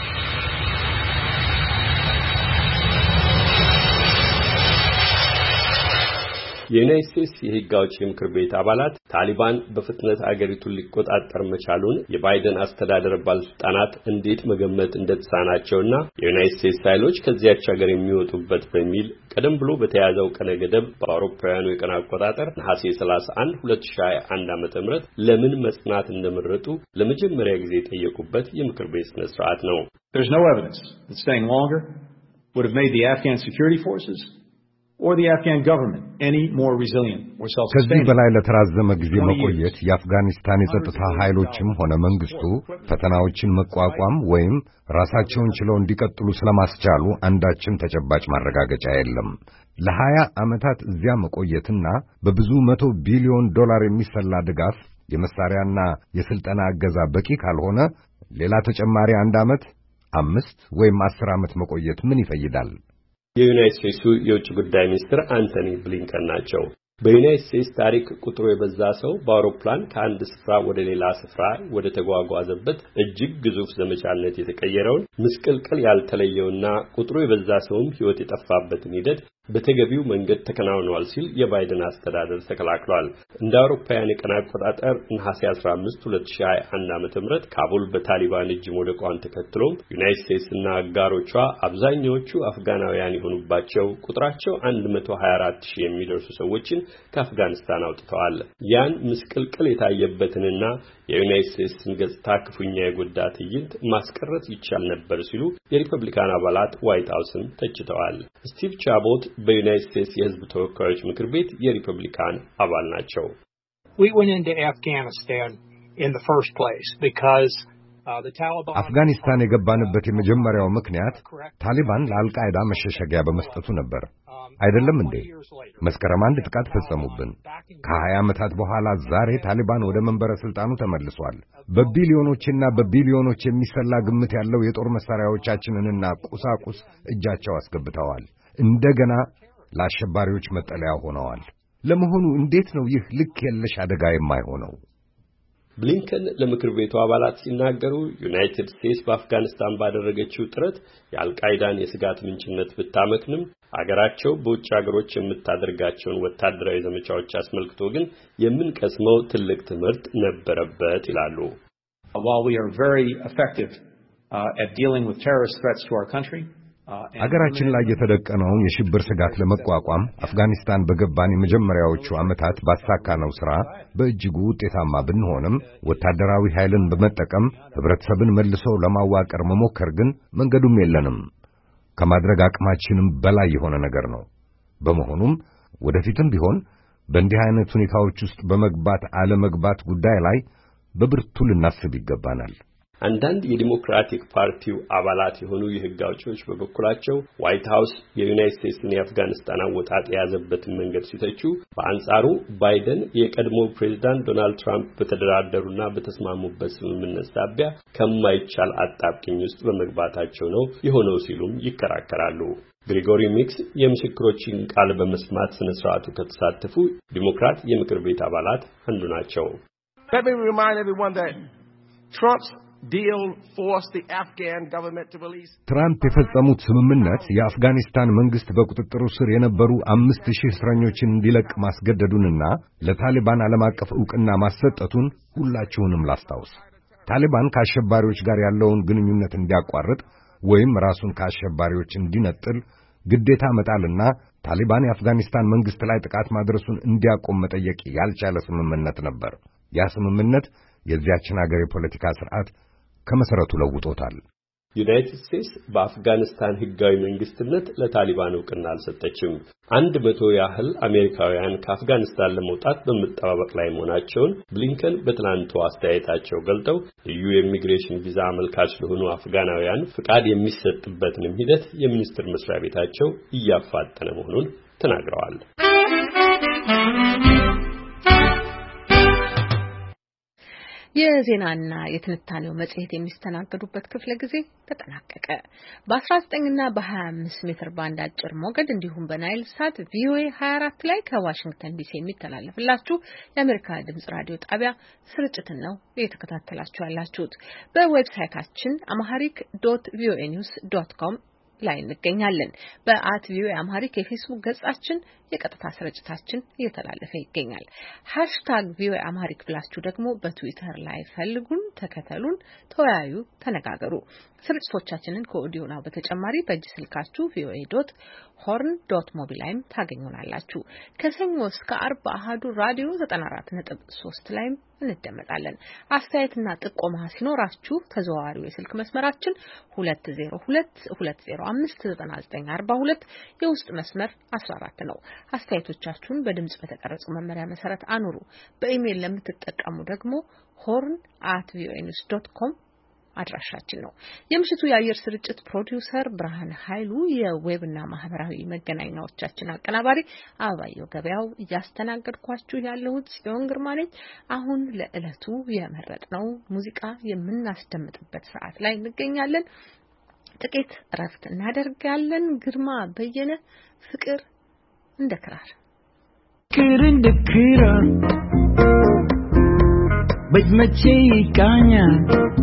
የዩናይትድ ስቴትስ የሕግ አውጪ ምክር ቤት አባላት ታሊባን በፍጥነት አገሪቱን ሊቆጣጠር መቻሉን የባይደን አስተዳደር ባለስልጣናት እንዴት መገመት እንደተሳናቸውና የዩናይትድ ስቴትስ ኃይሎች ከዚያች ሀገር የሚወጡበት በሚል ቀደም ብሎ በተያዘው ቀነ ገደብ በአውሮፓውያኑ የቀን አቆጣጠር ነሐሴ 31 2021 ዓ.ም ለምን መጽናት እንደመረጡ ለመጀመሪያ ጊዜ የጠየቁበት የምክር ቤት ስነ ስርዓት ነው።
There's no evidence that staying longer would have made the Afghan security forces or the Afghan government any more resilient or self-sustaining.
ከዚህ በላይ ለተራዘመ ጊዜ መቆየት የአፍጋኒስታን የጸጥታ ኃይሎችም ሆነ መንግስቱ ፈተናዎችን መቋቋም ወይም ራሳቸውን ችለው እንዲቀጥሉ ስለማስቻሉ አንዳችም ተጨባጭ ማረጋገጫ የለም። ለ20 ዓመታት እዚያ መቆየትና በብዙ $100 ቢሊዮን የሚሰላ ድጋፍ የመሳሪያና የስልጠና እገዛ በቂ ካልሆነ ሌላ ተጨማሪ 1 ዓመት 5 ወይም 10 ዓመት መቆየት ምን ይፈይዳል?
የዩናይትድ ስቴትሱ የውጭ ጉዳይ ሚኒስትር አንቶኒ ብሊንከን ናቸው። በዩናይትድ ስቴትስ ታሪክ ቁጥሩ የበዛ ሰው በአውሮፕላን ከአንድ ስፍራ ወደ ሌላ ስፍራ ወደ ተጓጓዘበት እጅግ ግዙፍ ዘመቻነት የተቀየረውን ምስቅልቅል ያልተለየውና ቁጥሩ የበዛ ሰውም ሕይወት የጠፋበትን ሂደት በተገቢው መንገድ ተከናውኗል ሲል የባይደን አስተዳደር ተከላክሏል። እንደ አውሮፓውያን የቀን አቆጣጠር ነሐሴ 15 2021 ዓ.ም ካቡል በታሊባን እጅ መውደቋን ተከትሎ ዩናይትድ ስቴትስና አጋሮቿ አብዛኛዎቹ አፍጋናውያን የሆኑባቸው ቁጥራቸው 124,000 የሚደርሱ ሰዎችን ከአፍጋኒስታን አውጥተዋል። ያን ምስቅልቅል የታየበትንና የዩናይትድ ስቴትስን ገጽታ ክፉኛ የጎዳ ትዕይንት ማስቀረት ይቻል ነበር ሲሉ የሪፐብሊካን አባላት ዋይት ሃውስን ተችተዋል። ስቲቭ ቻቦት በዩናይትድ ስቴትስ የሕዝብ ተወካዮች ምክር ቤት የሪፐብሊካን አባል ናቸው።
We went into Afghanistan in the first place because
አፍጋኒስታን የገባንበት የመጀመሪያው ምክንያት ታሊባን ለአልቃይዳ መሸሸጊያ በመስጠቱ ነበር። አይደለም እንዴ? መስከረም 1 ጥቃት ፈጸሙብን። ከ20 ዓመታት በኋላ ዛሬ ታሊባን ወደ መንበረ ስልጣኑ ተመልሷል። በቢሊዮኖችና በቢሊዮኖች የሚሰላ ግምት ያለው የጦር መሳሪያዎቻችንንና ቁሳቁስ እጃቸው አስገብተዋል። እንደገና ለአሸባሪዎች መጠለያ ሆነዋል። ለመሆኑ እንዴት ነው ይህ ልክ የለሽ አደጋ የማይሆነው?
ብሊንከን ለምክር ቤቱ አባላት ሲናገሩ ዩናይትድ ስቴትስ በአፍጋኒስታን ባደረገችው ጥረት የአልቃይዳን የስጋት ምንጭነት ብታመክንም አገራቸው በውጭ ሀገሮች የምታደርጋቸውን ወታደራዊ ዘመቻዎች አስመልክቶ ግን የምንቀስመው ትልቅ ትምህርት ነበረበት ይላሉ።
While we are very effective at dealing with terrorist threats to our country,
አገራችን ላይ የተደቀነውን የሽብር ስጋት ለመቋቋም አፍጋኒስታን በገባን የመጀመሪያዎቹ ዓመታት ባሳካነው ሥራ በእጅጉ ውጤታማ ብንሆንም ወታደራዊ ኃይልን በመጠቀም ህብረተሰብን መልሶ ለማዋቀር መሞከር ግን መንገዱም የለንም። ከማድረግ አቅማችንም በላይ የሆነ ነገር ነው። በመሆኑም ወደፊትም ቢሆን በእንዲህ አይነት ሁኔታዎች ውስጥ በመግባት አለመግባት ጉዳይ ላይ በብርቱ ልናስብ ይገባናል።
አንዳንድ የዲሞክራቲክ ፓርቲው አባላት የሆኑ የህግ አውጪዎች በበኩላቸው ዋይት ሃውስ የዩናይትድ ስቴትስን የአፍጋኒስታን አወጣጥ የያዘበትን መንገድ ሲተቹ፣ በአንጻሩ ባይደን የቀድሞ ፕሬዝዳንት ዶናልድ ትራምፕ በተደራደሩና በተስማሙበት ስምምነት ሳቢያ ከማይቻል አጣብቂኝ ውስጥ በመግባታቸው ነው የሆነው ሲሉም ይከራከራሉ። ግሪጎሪ ሚክስ የምስክሮችን ቃል በመስማት ስነ ስርዓቱ ከተሳተፉ ዲሞክራት የምክር ቤት አባላት አንዱ ናቸው።
ትራምፕ የፈጸሙት ስምምነት የአፍጋኒስታን መንግስት በቁጥጥሩ ስር የነበሩ 5000 እስረኞችን እንዲለቅ ማስገደዱንና ለታሊባን ዓለም አቀፍ ዕውቅና ማሰጠቱን ሁላችሁንም ላስታውስ። ታሊባን ከአሸባሪዎች ጋር ያለውን ግንኙነት እንዲያቋርጥ ወይም ራሱን ከአሸባሪዎች እንዲነጥል ግዴታ መጣልና ታሊባን የአፍጋኒስታን መንግስት ላይ ጥቃት ማድረሱን እንዲያቆም መጠየቅ ያልቻለ ስምምነት ነበር። ያ ስምምነት የዚያችን ሀገር የፖለቲካ ስርዓት ከመሰረቱ ለውጦታል።
ዩናይትድ ስቴትስ በአፍጋኒስታን ህጋዊ መንግስትነት ለታሊባን ዕውቅና አልሰጠችም። 100 ያህል አሜሪካውያን ከአፍጋኒስታን ለመውጣት በመጠባበቅ ላይ መሆናቸውን ብሊንከን በትናንቱ አስተያየታቸው ገልጠው ልዩ የኢሚግሬሽን ቪዛ አመልካች ለሆኑ አፍጋናውያን ፍቃድ የሚሰጥበትንም ሂደት የሚኒስቴር መስሪያ ቤታቸው እያፋጠነ መሆኑን ተናግረዋል።
የዜናና የትንታኔው መጽሔት የሚስተናገዱበት ክፍለ ጊዜ ተጠናቀቀ። በ19 እና በ25 ሜትር ባንድ አጭር ሞገድ እንዲሁም በናይል ሳት ቪኦኤ 24 ላይ ከዋሽንግተን ዲሲ የሚተላለፍላችሁ የአሜሪካ ድምጽ ራዲዮ ጣቢያ ስርጭትን ነው እየተከታተላችሁ ያላችሁት። በዌብሳይታችን amharic.voanews.com ላይ እንገኛለን። በ@ቪኦኤ አምሃሪክ የፌስቡክ ገጻችን የቀጥታ ስርጭታችን እየተላለፈ ይገኛል። #ቪኦኤ አምሃሪክ ብላችሁ ደግሞ በትዊተር ላይ ፈልጉን፣ ተከተሉን፣ ተወያዩ፣ ተነጋገሩ። ስርጭቶቻችንን ከኦዲዮ ናው በተጨማሪ በእጅ ስልካችሁ voa.horn.mobi ላይም ታገኙናላችሁ። ከሰኞ እስከ አርብ አሃዱ ራዲዮ 94.3 ላይም እንደመጣለን። አስተያየትና ጥቆማ ሲኖራችሁ ተዘዋዋሪው የስልክ መስመራችን 2022059942 የውስጥ መስመር 14 ነው። አስተያየቶቻችሁን በድምጽ በተቀረጹ መመሪያ መሰረት አኑሩ። በኢሜይል ለምትጠቀሙ ደግሞ horn@voanews.com አድራሻችን ነው። የምሽቱ የአየር ስርጭት ፕሮዲውሰር ብርሃን ኃይሉ፣ የዌብና ማህበራዊ መገናኛዎቻችን አቀናባሪ አባየው ገበያው፣ እያስተናገድኳችሁ ያለሁት ጽዮን ግርማ ነኝ። አሁን ለዕለቱ የመረጥነው ሙዚቃ የምናስደምጥበት ሰዓት ላይ እንገኛለን። ጥቂት እረፍት እናደርጋለን። ግርማ በየነ ፍቅር እንደ ክራር
በመቼ ይቃኛል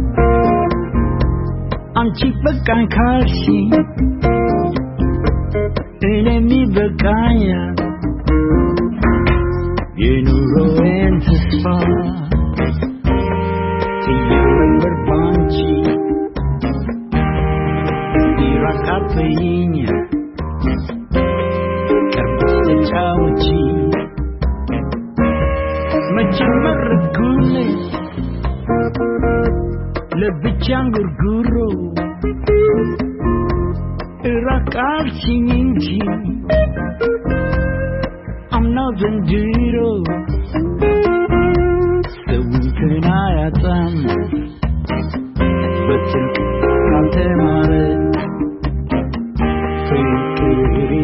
አንቺ በቃኝ ካልሽ እኔም ይበቃኛል የኑሮዬን ተስፋ እየወር ባንቺ ይራቃብኝ ቀርበሽ ተጫወቺ መጀመርኩኝ ለብቻን ጉርጉሮ እራቃልሽኝ እንጂ አምናው ዘንድሮ ሰውን ከናያጣም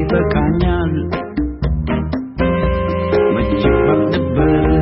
ይበቃኛል መቼ ፈርድበት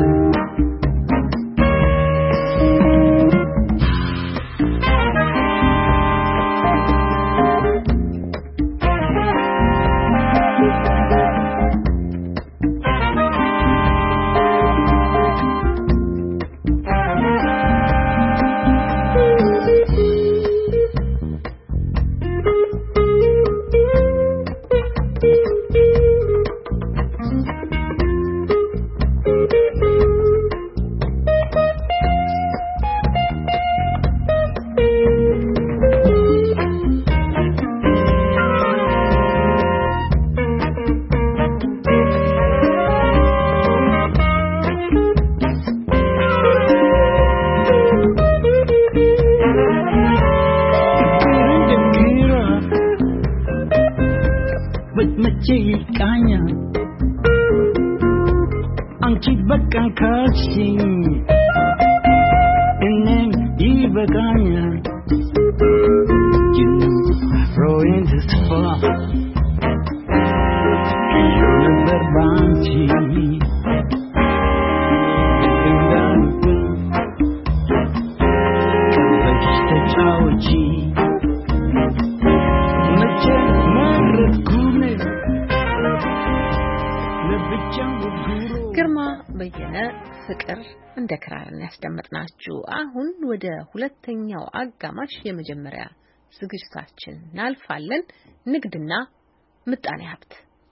አሁን ወደ ሁለተኛው አጋማሽ የመጀመሪያ ዝግጅታችን እናልፋለን። ንግድና ምጣኔ ሀብት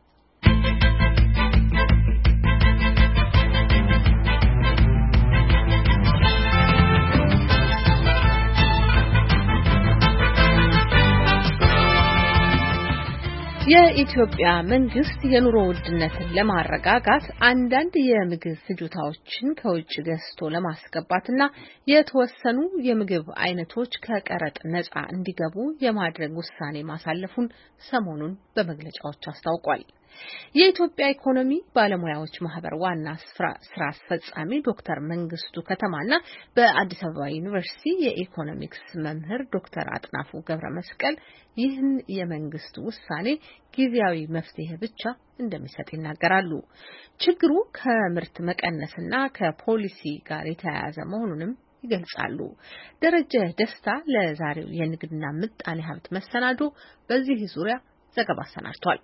የኢትዮጵያ መንግስት የኑሮ ውድነትን ለማረጋጋት አንዳንድ የምግብ ፍጆታዎችን ከውጭ ገዝቶ ለማስገባትና የተወሰኑ የምግብ አይነቶች ከቀረጥ ነፃ እንዲገቡ የማድረግ ውሳኔ ማሳለፉን ሰሞኑን በመግለጫዎች አስታውቋል። የኢትዮጵያ ኢኮኖሚ ባለሙያዎች ማህበር ዋና ስራ አስፈጻሚ ዶክተር መንግስቱ ከተማና በአዲስ አበባ ዩኒቨርሲቲ የኢኮኖሚክስ መምህር ዶክተር አጥናፉ ገብረ መስቀል ይህን የመንግስት ውሳኔ ጊዜያዊ መፍትሄ ብቻ እንደሚሰጥ ይናገራሉ። ችግሩ ከምርት መቀነስና ከፖሊሲ ጋር የተያያዘ መሆኑንም ይገልጻሉ። ደረጀ ደስታ ለዛሬው የንግድና ምጣኔ ሀብት መሰናዶ በዚህ ዙሪያ ዘገባ አሰናድቷል።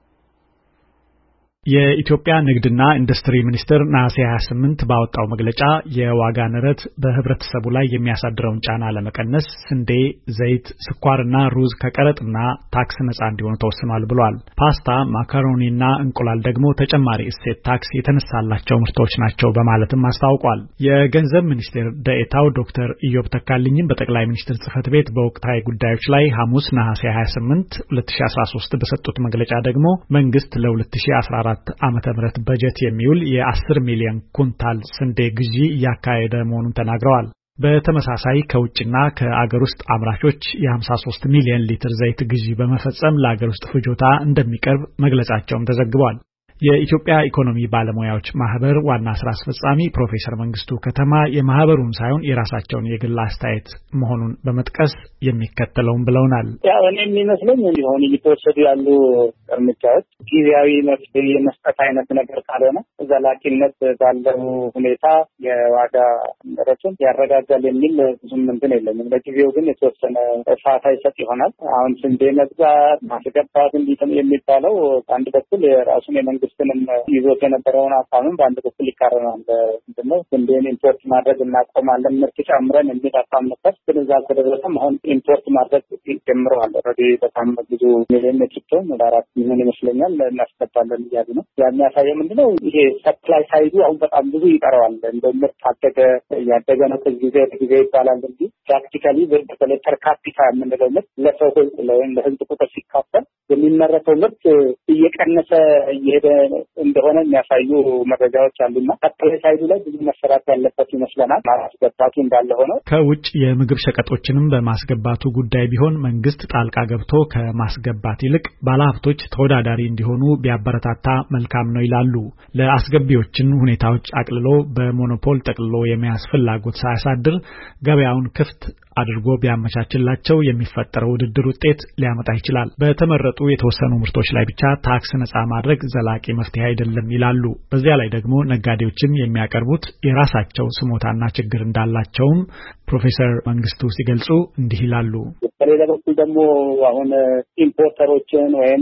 የኢትዮጵያ ንግድና ኢንዱስትሪ ሚኒስቴር ነሐሴ 28 ባወጣው መግለጫ የዋጋ ንረት በህብረተሰቡ ላይ የሚያሳድረውን ጫና ለመቀነስ ስንዴ፣ ዘይት፣ ስኳርና ሩዝ ከቀረጥና ታክስ ነፃ እንዲሆኑ ተወስኗል ብሏል። ፓስታ፣ ማካሮኒና እንቁላል ደግሞ ተጨማሪ እሴት ታክስ የተነሳላቸው ምርቶች ናቸው በማለትም አስታውቋል። የገንዘብ ሚኒስቴር ደኤታው ዶክተር ኢዮብ ተካልኝም በጠቅላይ ሚኒስትር ጽህፈት ቤት በወቅታዊ ጉዳዮች ላይ ሐሙስ ነሐሴ 28 2013 በሰጡት መግለጫ ደግሞ መንግስት ለ2014 ዓመተ ምህረት በጀት የሚውል የ10 ሚሊዮን ኩንታል ስንዴ ግዢ እያካሄደ መሆኑን ተናግረዋል። በተመሳሳይ ከውጭና ከአገር ውስጥ አምራቾች የ53 ሚሊዮን ሊትር ዘይት ግዢ በመፈጸም ለአገር ውስጥ ፍጆታ እንደሚቀርብ መግለጻቸውም ተዘግቧል። የኢትዮጵያ ኢኮኖሚ ባለሙያዎች ማህበር ዋና ስራ አስፈጻሚ ፕሮፌሰር መንግስቱ ከተማ የማህበሩን ሳይሆን የራሳቸውን የግል አስተያየት መሆኑን በመጥቀስ የሚከተለውን ብለውናል።
ያው እኔ የሚመስለኝ ሊሆን እየተወሰዱ ያሉ እርምጃዎች ጊዜያዊ መፍትሄ የመስጠት አይነት ነገር ካልሆነ ዘላቂነት ባለው ሁኔታ የዋጋ ንረቱን ያረጋጋል የሚል ብዙም እንትን የለኝም። ለጊዜው ግን የተወሰነ ፋታ ይሰጥ ይሆናል። አሁን ስንዴ መግዛት ማስገባት የሚባለው በአንድ በኩል የራሱን የመንግስትንም ይዞት የነበረውን አቋምም በአንድ በኩል ይቃረናል። ምንድነው ስንዴን ኢምፖርት ማድረግ እናቆማለን ምርት ጨምረን የሚል አቋም ነበር። ግን እዛ ከደረሰም አሁን ኢምፖርት ማድረግ ጀምረዋል። ኦልሬዲ በጣም ብዙ ሚሊዮን ሜትሪክ ለአራት ሚሊዮን ይመስለኛል እናስገባለን እያሉ ነው። የሚያሳየው ምንድነው ይሄ ሰፕላይ ሳይዱ አሁን በጣም ብዙ ይቀረዋል። እንደ ምርት አደገ ያደገ ነው ከጊዜ ጊዜ ይባላል እንጂ ፕራክቲካሊ በተለይ ፐር ካፒታ የምንለው ምርት ለሰው ለህዝብ ቁጥር ሲካፈል የሚመረተው ምርት እየቀነሰ እየሄደ እንደሆነ የሚያሳዩ መረጃዎች አሉና ሰፕላይ ሳይዱ ላይ ብዙ መሰራት ያለበት ይመስለናል። ማስገባቱ እንዳለ ሆኖ
ከውጭ የምግብ ሸቀጦችንም በማስገባቱ ጉዳይ ቢሆን መንግስት ጣልቃ ገብቶ ከማስገባት ይልቅ ባለሀብቶች ተወዳዳሪ እንዲሆኑ ቢያበረታታ መልካም ነው ይላሉ። ለአስገቢዎችን ሁኔታዎች አቅልሎ በሞኖፖል ጠቅልሎ የመያዝ ፍላጎት ሳያሳድር ገበያውን ክፍት አድርጎ ቢያመቻችላቸው የሚፈጠረው ውድድር ውጤት ሊያመጣ ይችላል። በተመረጡ የተወሰኑ ምርቶች ላይ ብቻ ታክስ ነፃ ማድረግ ዘላቂ መፍትሄ አይደለም ይላሉ። በዚያ ላይ ደግሞ ነጋዴዎችም የሚያቀርቡት የራሳቸው ስሞታና ችግር እንዳላቸውም ፕሮፌሰር መንግስቱ ሲገልጹ እንዲህ ይላሉ።
በሌላ በኩል ደግሞ አሁን ኢምፖርተሮችን ወይም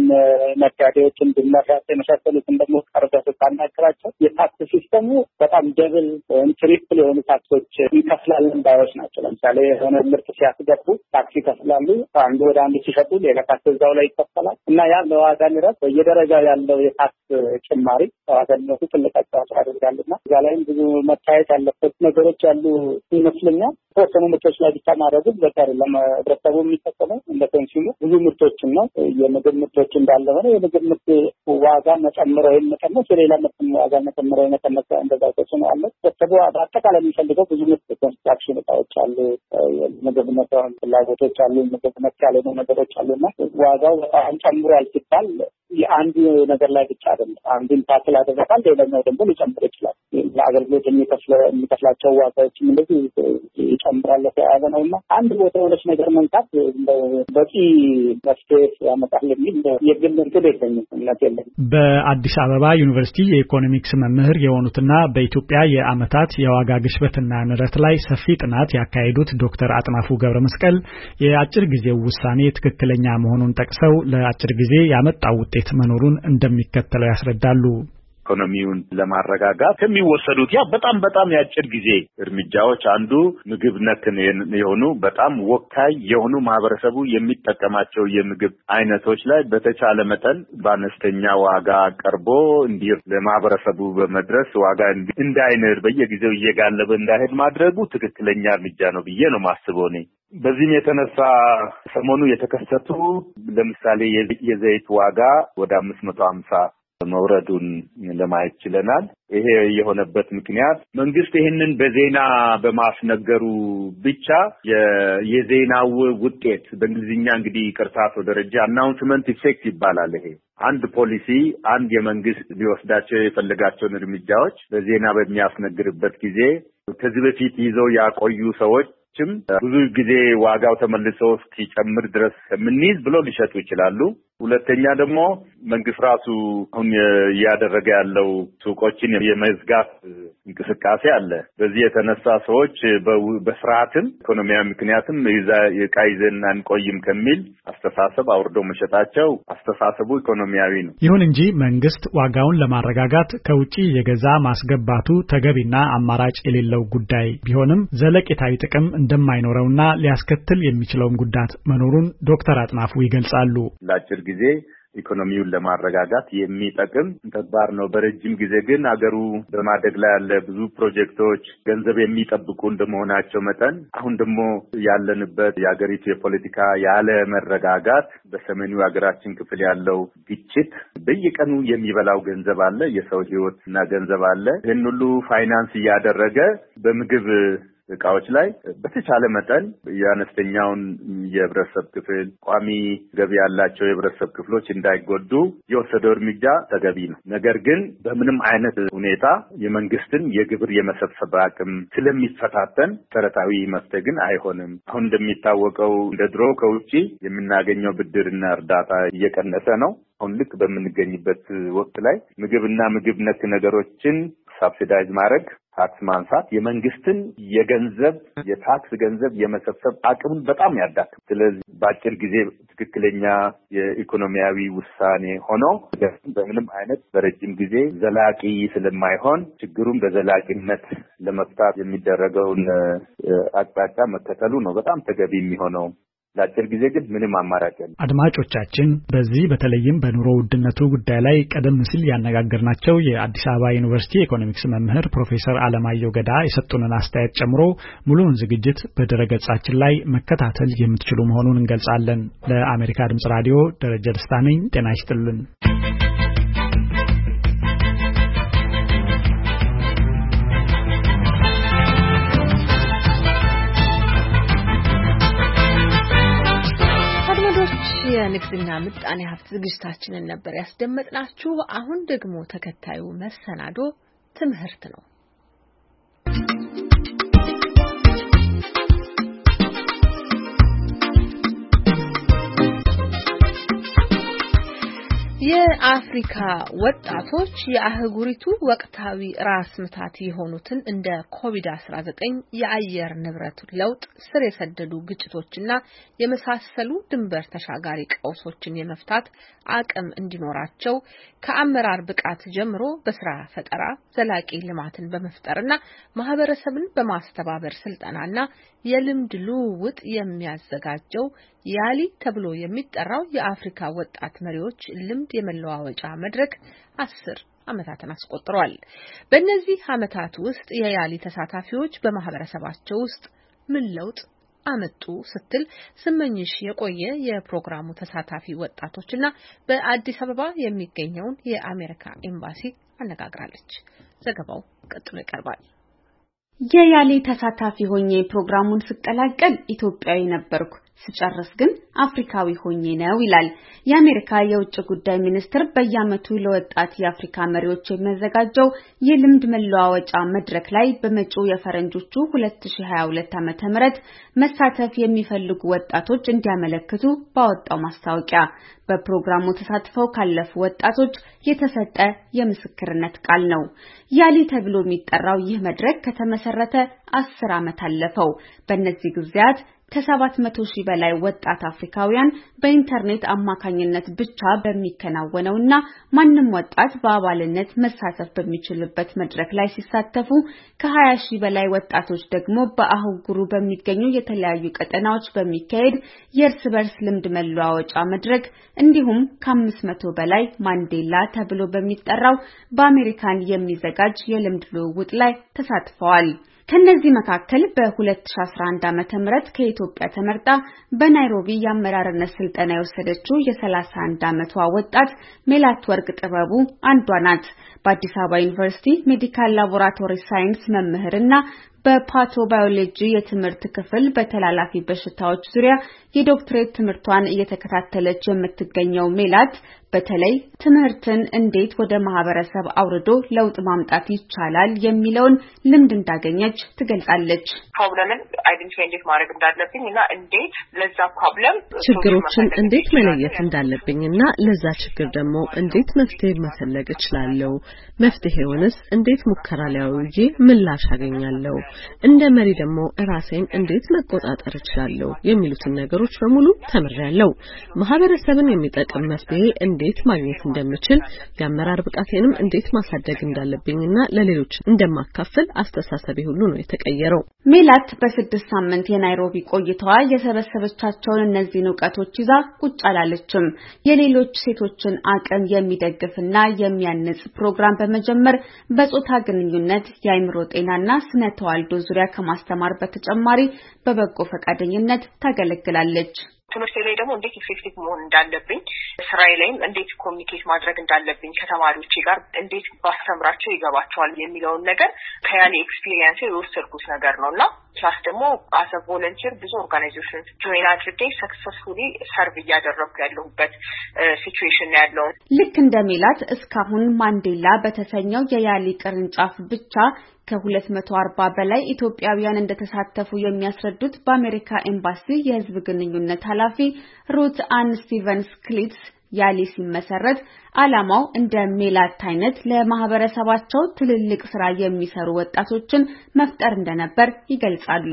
ነጋዴዎችን ድመራት የመሳሰሉትን ደግሞ ቀርበህ ስታናግራቸው የታክስ ሲስተሙ በጣም ደብል ወይም ትሪፕል የሆኑ ታክሶች ይከፍላልን ባዮች ናቸው። ለምሳሌ የሆነ ምርት ሲያስገቡ ታክስ ይከፍላሉ፣ አንዱ ወደ አንዱ ሲሸጡ ሌላ ታክስ እዛው ላይ ይከፈላል እና ያ ለዋጋ ንረት በየደረጃው ያለው የታክስ ጭማሪ ለዋጋ ንረቱ ትልቅ አስተዋጽኦ ያደርጋልና እዛ ላይም ብዙ መታየት ያለበት ነገሮች ያሉ ይመስለኛል። ተወሰኑ ምርቶች ላይ ብቻ ማድረጉ በቃ ለህብረተሰቡ የሚጠቀመው እንደ ኮንሱመር ብዙ ምርቶችን ነው። የምግብ ምርቶች እንዳለ ሆነ የምግብ ምርት ዋጋ መጨመር ወይም መቀነስ የሌላ ምርት ዋጋ መጨመር ወይም መቀነስ እንደዛ ተጽዕኖ አለ። ህብረተሰቡ በአጠቃላይ የሚፈልገው ብዙ ምርት ኮንስትራክሽን እቃዎች አሉ፣ የምግብ ነክ ፍላጎቶች አሉ፣ ምግብ ነክ ያልሆኑ ነገሮች አሉና ዋጋው በጣም ጨምሯል ሲባል የአንዱ ነገር ላይ ብቻ አይደለም። አንዱን ታክል አደረጋል፣ ሌላኛው ደግሞ ሊጨምር ይችላል። ለአገልግሎት የሚከፍላቸው ዋጋዎችም እንደዚህ ይጨምራል ተያያዘ ነውና አንድ ቦታ የሆነች ነገር መንካት በቂ መፍትሄ ያመጣል የሚል የግል እንትን የለኝም፣ እምነት የለኝም።
በአዲስ አበባ ዩኒቨርሲቲ የኢኮኖሚክስ መምህር የሆኑትና በኢትዮጵያ የዓመታት የዋጋ ግሽበትና ንረት ላይ ሰፊ ጥናት ያካሄዱት ዶክተር አጥናፉ ገብረመስቀል የአጭር ጊዜው ውሳኔ ትክክለኛ መሆኑን ጠቅሰው ለአጭር ጊዜ ያመጣው ውጤት መኖሩን እንደሚከተለው ያስረዳሉ።
ኢኮኖሚውን ለማረጋጋት ከሚወሰዱት በጣም ያጭር ጊዜ እርምጃዎች አንዱ ምግብ ነክ የሆኑ በጣም ወካይ የሆኑ ማህበረሰቡ የሚጠቀማቸው የምግብ አይነቶች ላይ በተቻለ መጠን በአነስተኛ ዋጋ ቀርቦ እንዲህ ለማህበረሰቡ በመድረስ ዋጋ እንዳይንር በየጊዜው እየጋለበ እንዳይሄድ ማድረጉ ትክክለኛ እርምጃ ነው ብዬ ነው ማስበው ነኝ። በዚህም የተነሳ ሰሞኑ የተከሰቱ ለምሳሌ የዘይት ዋጋ ወደ 550 መውረዱን ለማየት ችለናል። ይሄ የሆነበት ምክንያት መንግስት ይሄንን በዜና በማስነገሩ ብቻ የዜናው ውጤት በእንግሊዝኛ እንግዲህ ቅርታቶ ደረጃ አናውንስመንት ኢፌክት ይባላል። ይሄ አንድ ፖሊሲ አንድ የመንግስት ሊወስዳቸው የፈለጋቸውን እርምጃዎች በዜና በሚያስነግርበት ጊዜ ከዚህ በፊት ይዘው ያቆዩ ሰዎች ብዙ ጊዜ ዋጋው ተመልሶ እስኪጨምር ድረስ ከምንይዝ ብሎ ሊሸጡ ይችላሉ። ሁለተኛ ደግሞ መንግስት ራሱ አሁን ያደረገ ያለው ሱቆችን የመዝጋት እንቅስቃሴ አለ። በዚህ የተነሳ ሰዎች በፍርሃትም ኢኮኖሚያዊ ምክንያትም ይዘን አንቆይም ከሚል አስተሳሰብ አውርዶ መሸጣቸው አስተሳሰቡ ኢኮኖሚያዊ ነው።
ይሁን እንጂ መንግስት ዋጋውን ለማረጋጋት ከውጪ የገዛ ማስገባቱ ተገቢና አማራጭ የሌለው ጉዳይ ቢሆንም ዘለቄታዊ ጥቅም እንደማይኖረውና ሊያስከትል የሚችለውን ጉዳት መኖሩን ዶክተር አጥናፉ ይገልጻሉ።
ለአጭር ጊዜ ኢኮኖሚውን ለማረጋጋት የሚጠቅም ተግባር ነው። በረጅም ጊዜ ግን አገሩ በማደግ ላይ ያለ ብዙ ፕሮጀክቶች ገንዘብ የሚጠብቁ እንደመሆናቸው መጠን አሁን ደግሞ ያለንበት የአገሪቱ የፖለቲካ ያለ መረጋጋት በሰሜኑ የሀገራችን ክፍል ያለው ግጭት በየቀኑ የሚበላው ገንዘብ አለ፣ የሰው ሕይወት እና ገንዘብ አለ። ይህን ሁሉ ፋይናንስ እያደረገ በምግብ እቃዎች ላይ በተቻለ መጠን የአነስተኛውን የህብረተሰብ ክፍል ቋሚ ገቢ ያላቸው የህብረተሰብ ክፍሎች እንዳይጎዱ የወሰደው እርምጃ ተገቢ ነው። ነገር ግን በምንም አይነት ሁኔታ የመንግስትን የግብር የመሰብሰብ አቅም ስለሚፈታተን መሰረታዊ መፍትሄ ግን አይሆንም። አሁን እንደሚታወቀው እንደ ድሮ ከውጪ የምናገኘው ብድርና እርዳታ እየቀነሰ ነው። አሁን ልክ በምንገኝበት ወቅት ላይ ምግብና ምግብ ነክ ነገሮችን ሳብሲዳይዝ ማድረግ ታክስ ማንሳት የመንግስትን የታክስ ገንዘብ የመሰብሰብ አቅምን በጣም ያዳክም። ስለዚህ በአጭር ጊዜ ትክክለኛ የኢኮኖሚያዊ ውሳኔ ሆኖ በምንም አይነት በረጅም ጊዜ ዘላቂ ስለማይሆን ችግሩን በዘላቂነት ለመፍታት የሚደረገውን አቅጣጫ መከተሉ ነው በጣም ተገቢ የሚሆነው። ለአጭር ጊዜ ግን ምንም አማራጭ የለም።
አድማጮቻችን፣ በዚህ በተለይም በኑሮ ውድነቱ ጉዳይ ላይ ቀደም ሲል ያነጋገርናቸው የአዲስ አበባ ዩኒቨርሲቲ ኢኮኖሚክስ መምህር ፕሮፌሰር አለማየሁ ገዳ የሰጡንን አስተያየት ጨምሮ ሙሉውን ዝግጅት በድረገጻችን ላይ መከታተል የምትችሉ መሆኑን እንገልጻለን። ለአሜሪካ ድምጽ ራዲዮ ደረጀ ደስታ ነኝ። ጤና ይስጥልን።
የንግድና ምጣኔ ሀብት ዝግጅታችንን ነበር ያስደመጥናችሁ። አሁን ደግሞ ተከታዩ መሰናዶ ትምህርት ነው። የአፍሪካ ወጣቶች የአህጉሪቱ ወቅታዊ ራስ ምታት የሆኑትን እንደ ኮቪድ-19 የአየር ንብረት ለውጥ ስር የሰደዱ ግጭቶችና የመሳሰሉ ድንበር ተሻጋሪ ቀውሶችን የመፍታት አቅም እንዲኖራቸው ከአመራር ብቃት ጀምሮ በስራ ፈጠራ ዘላቂ ልማትን በመፍጠርና ማህበረሰብን በማስተባበር ስልጠናና የልምድ ልውውጥ የሚያዘጋጀው ያሊ ተብሎ የሚጠራው የአፍሪካ ወጣት መሪዎች ልምድ የመለዋወጫ መድረክ 10 ዓመታትን አስቆጥሯል። በእነዚህ ዓመታት ውስጥ የያሊ ተሳታፊዎች በማህበረሰባቸው ውስጥ ምን ለውጥ አመጡ ስትል ስመኝሽ የቆየ የፕሮግራሙ ተሳታፊ ወጣቶችና በአዲስ አበባ የሚገኘውን የአሜሪካ ኤምባሲ አነጋግራለች። ዘገባው ቀጥሎ ይቀርባል።
የያሊ ተሳታፊ ሆኜ ፕሮግራሙን ስቀላቀል ኢትዮጵያዊ ነበርኩ። ስጨርስ ግን አፍሪካዊ ሆኜ ነው ይላል የአሜሪካ የውጭ ጉዳይ ሚኒስትር በየዓመቱ ለወጣት የአፍሪካ መሪዎች የሚያዘጋጀው የልምድ መለዋወጫ መድረክ ላይ በመጪው የፈረንጆቹ 2022 ዓ.ም መሳተፍ የሚፈልጉ ወጣቶች እንዲያመለክቱ ባወጣው ማስታወቂያ በፕሮግራሙ ተሳትፈው ካለፉ ወጣቶች የተሰጠ የምስክርነት ቃል ነው። ያሊ ተብሎ የሚጠራው ይህ መድረክ ከተመሰረተ 10 ዓመት አለፈው። በእነዚህ ጊዜያት ከ700 ሺህ በላይ ወጣት አፍሪካውያን በኢንተርኔት አማካኝነት ብቻ በሚከናወነውና ማንም ወጣት በአባልነት መሳተፍ በሚችልበት መድረክ ላይ ሲሳተፉ ከ20 ሺህ በላይ ወጣቶች ደግሞ በአህጉሩ በሚገኙ የተለያዩ ቀጠናዎች በሚካሄድ የእርስ በርስ ልምድ መለዋወጫ መድረክ እንዲሁም ከ500 በላይ ማንዴላ ተብሎ በሚጠራው በአሜሪካን የሚዘጋጅ የልምድ ልውውጥ ላይ ተሳትፈዋል። ከነዚህ መካከል በ2011 ዓ.ም ከኢትዮጵያ ተመርጣ በናይሮቢ የአመራርነት ስልጠና የወሰደችው የ31 ዓመቷ ወጣት ሜላት ወርቅ ጥበቡ አንዷ ናት። በአዲስ አበባ ዩኒቨርሲቲ ሜዲካል ላቦራቶሪ ሳይንስ መምህርና በፓቶባዮሎጂ የትምህርት ክፍል በተላላፊ በሽታዎች ዙሪያ የዶክትሬት ትምህርቷን እየተከታተለች የምትገኘው ሜላት በተለይ ትምህርትን እንዴት ወደ ማህበረሰብ አውርዶ ለውጥ ማምጣት ይቻላል የሚለውን ልምድ እንዳገኘች ትገልጻለች።
ፕሮብለምን አይደንቲፋይ እንዴት ማድረግ እንዳለብኝና እንዴት ለዛ ፕሮብለም
ችግሮችን እንዴት መለየት እንዳለብኝና ለዛ ችግር ደግሞ እንዴት መፍትሄ መፈለግ እችላለሁ፣ መፍትሄውንስ እንዴት ሙከራ ሊያውዬ ምላሽ አገኛለሁ፣ እንደ መሪ ደግሞ ራሴን እንዴት መቆጣጠር እችላለሁ የሚሉትን ነገሮች በሙሉ ተምሬያለሁ። ማህበረሰብን የሚጠቅም መፍትሄ እንዴት ማግኘት እንደምችል የአመራር ብቃቴንም እንዴት ማሳደግ እንዳለብኝና ለሌሎች እንደማካፈል አስተሳሰቤ ሁሉ ነው የተቀየረው።
ሜላት በ6 ሳምንት የናይሮቢ ቆይታዋ የሰበሰበቻቸውን እነዚህን ዕውቀቶች ይዛ ቁጭ አላለችም። የሌሎች ሴቶችን አቅም የሚደግፍና የሚያንጽ ፕሮግራም በመጀመር በጾታ ግንኙነት፣ የአይምሮ ጤናና ስነ ተዋልዶ ዙሪያ ከማስተማር በተጨማሪ በበጎ ፈቃደኝነት ታገለግላለች።
ትምህርት ላይ ደግሞ እንዴት ኢፌክቲቭ መሆን እንዳለብኝ፣ ስራዬ ላይም እንዴት ኮሚኒኬት ማድረግ እንዳለብኝ፣ ከተማሪዎቼ ጋር እንዴት ባስተምራቸው ይገባቸዋል የሚለውን ነገር ከያሊ ኤክስፒሪየንስ የወሰድኩት ነገር ነውና ፕላስ ደግሞ አሰ ቮለንቲር ብዙ ኦርጋናይዜሽን ጆይን አድርጌ ሰክሰስፉሊ ሰርቭ እያደረኩ ያለሁበት ሲቹዌሽን ነው ያለው።
ልክ እንደ ሜላት እስካሁን ማንዴላ በተሰኘው የያሊ ቅርንጫፍ ብቻ ከ240 በላይ ኢትዮጵያውያን እንደተሳተፉ የሚያስረዱት በአሜሪካ ኤምባሲ የሕዝብ ግንኙነት ኃላፊ ሩት አን ስቲቨንስ ክሊትስ ያሊ ሲመሰረት ዓላማው እንደ ሜላት አይነት ለማህበረሰባቸው ትልልቅ ስራ የሚሰሩ ወጣቶችን መፍጠር እንደነበር ይገልጻሉ።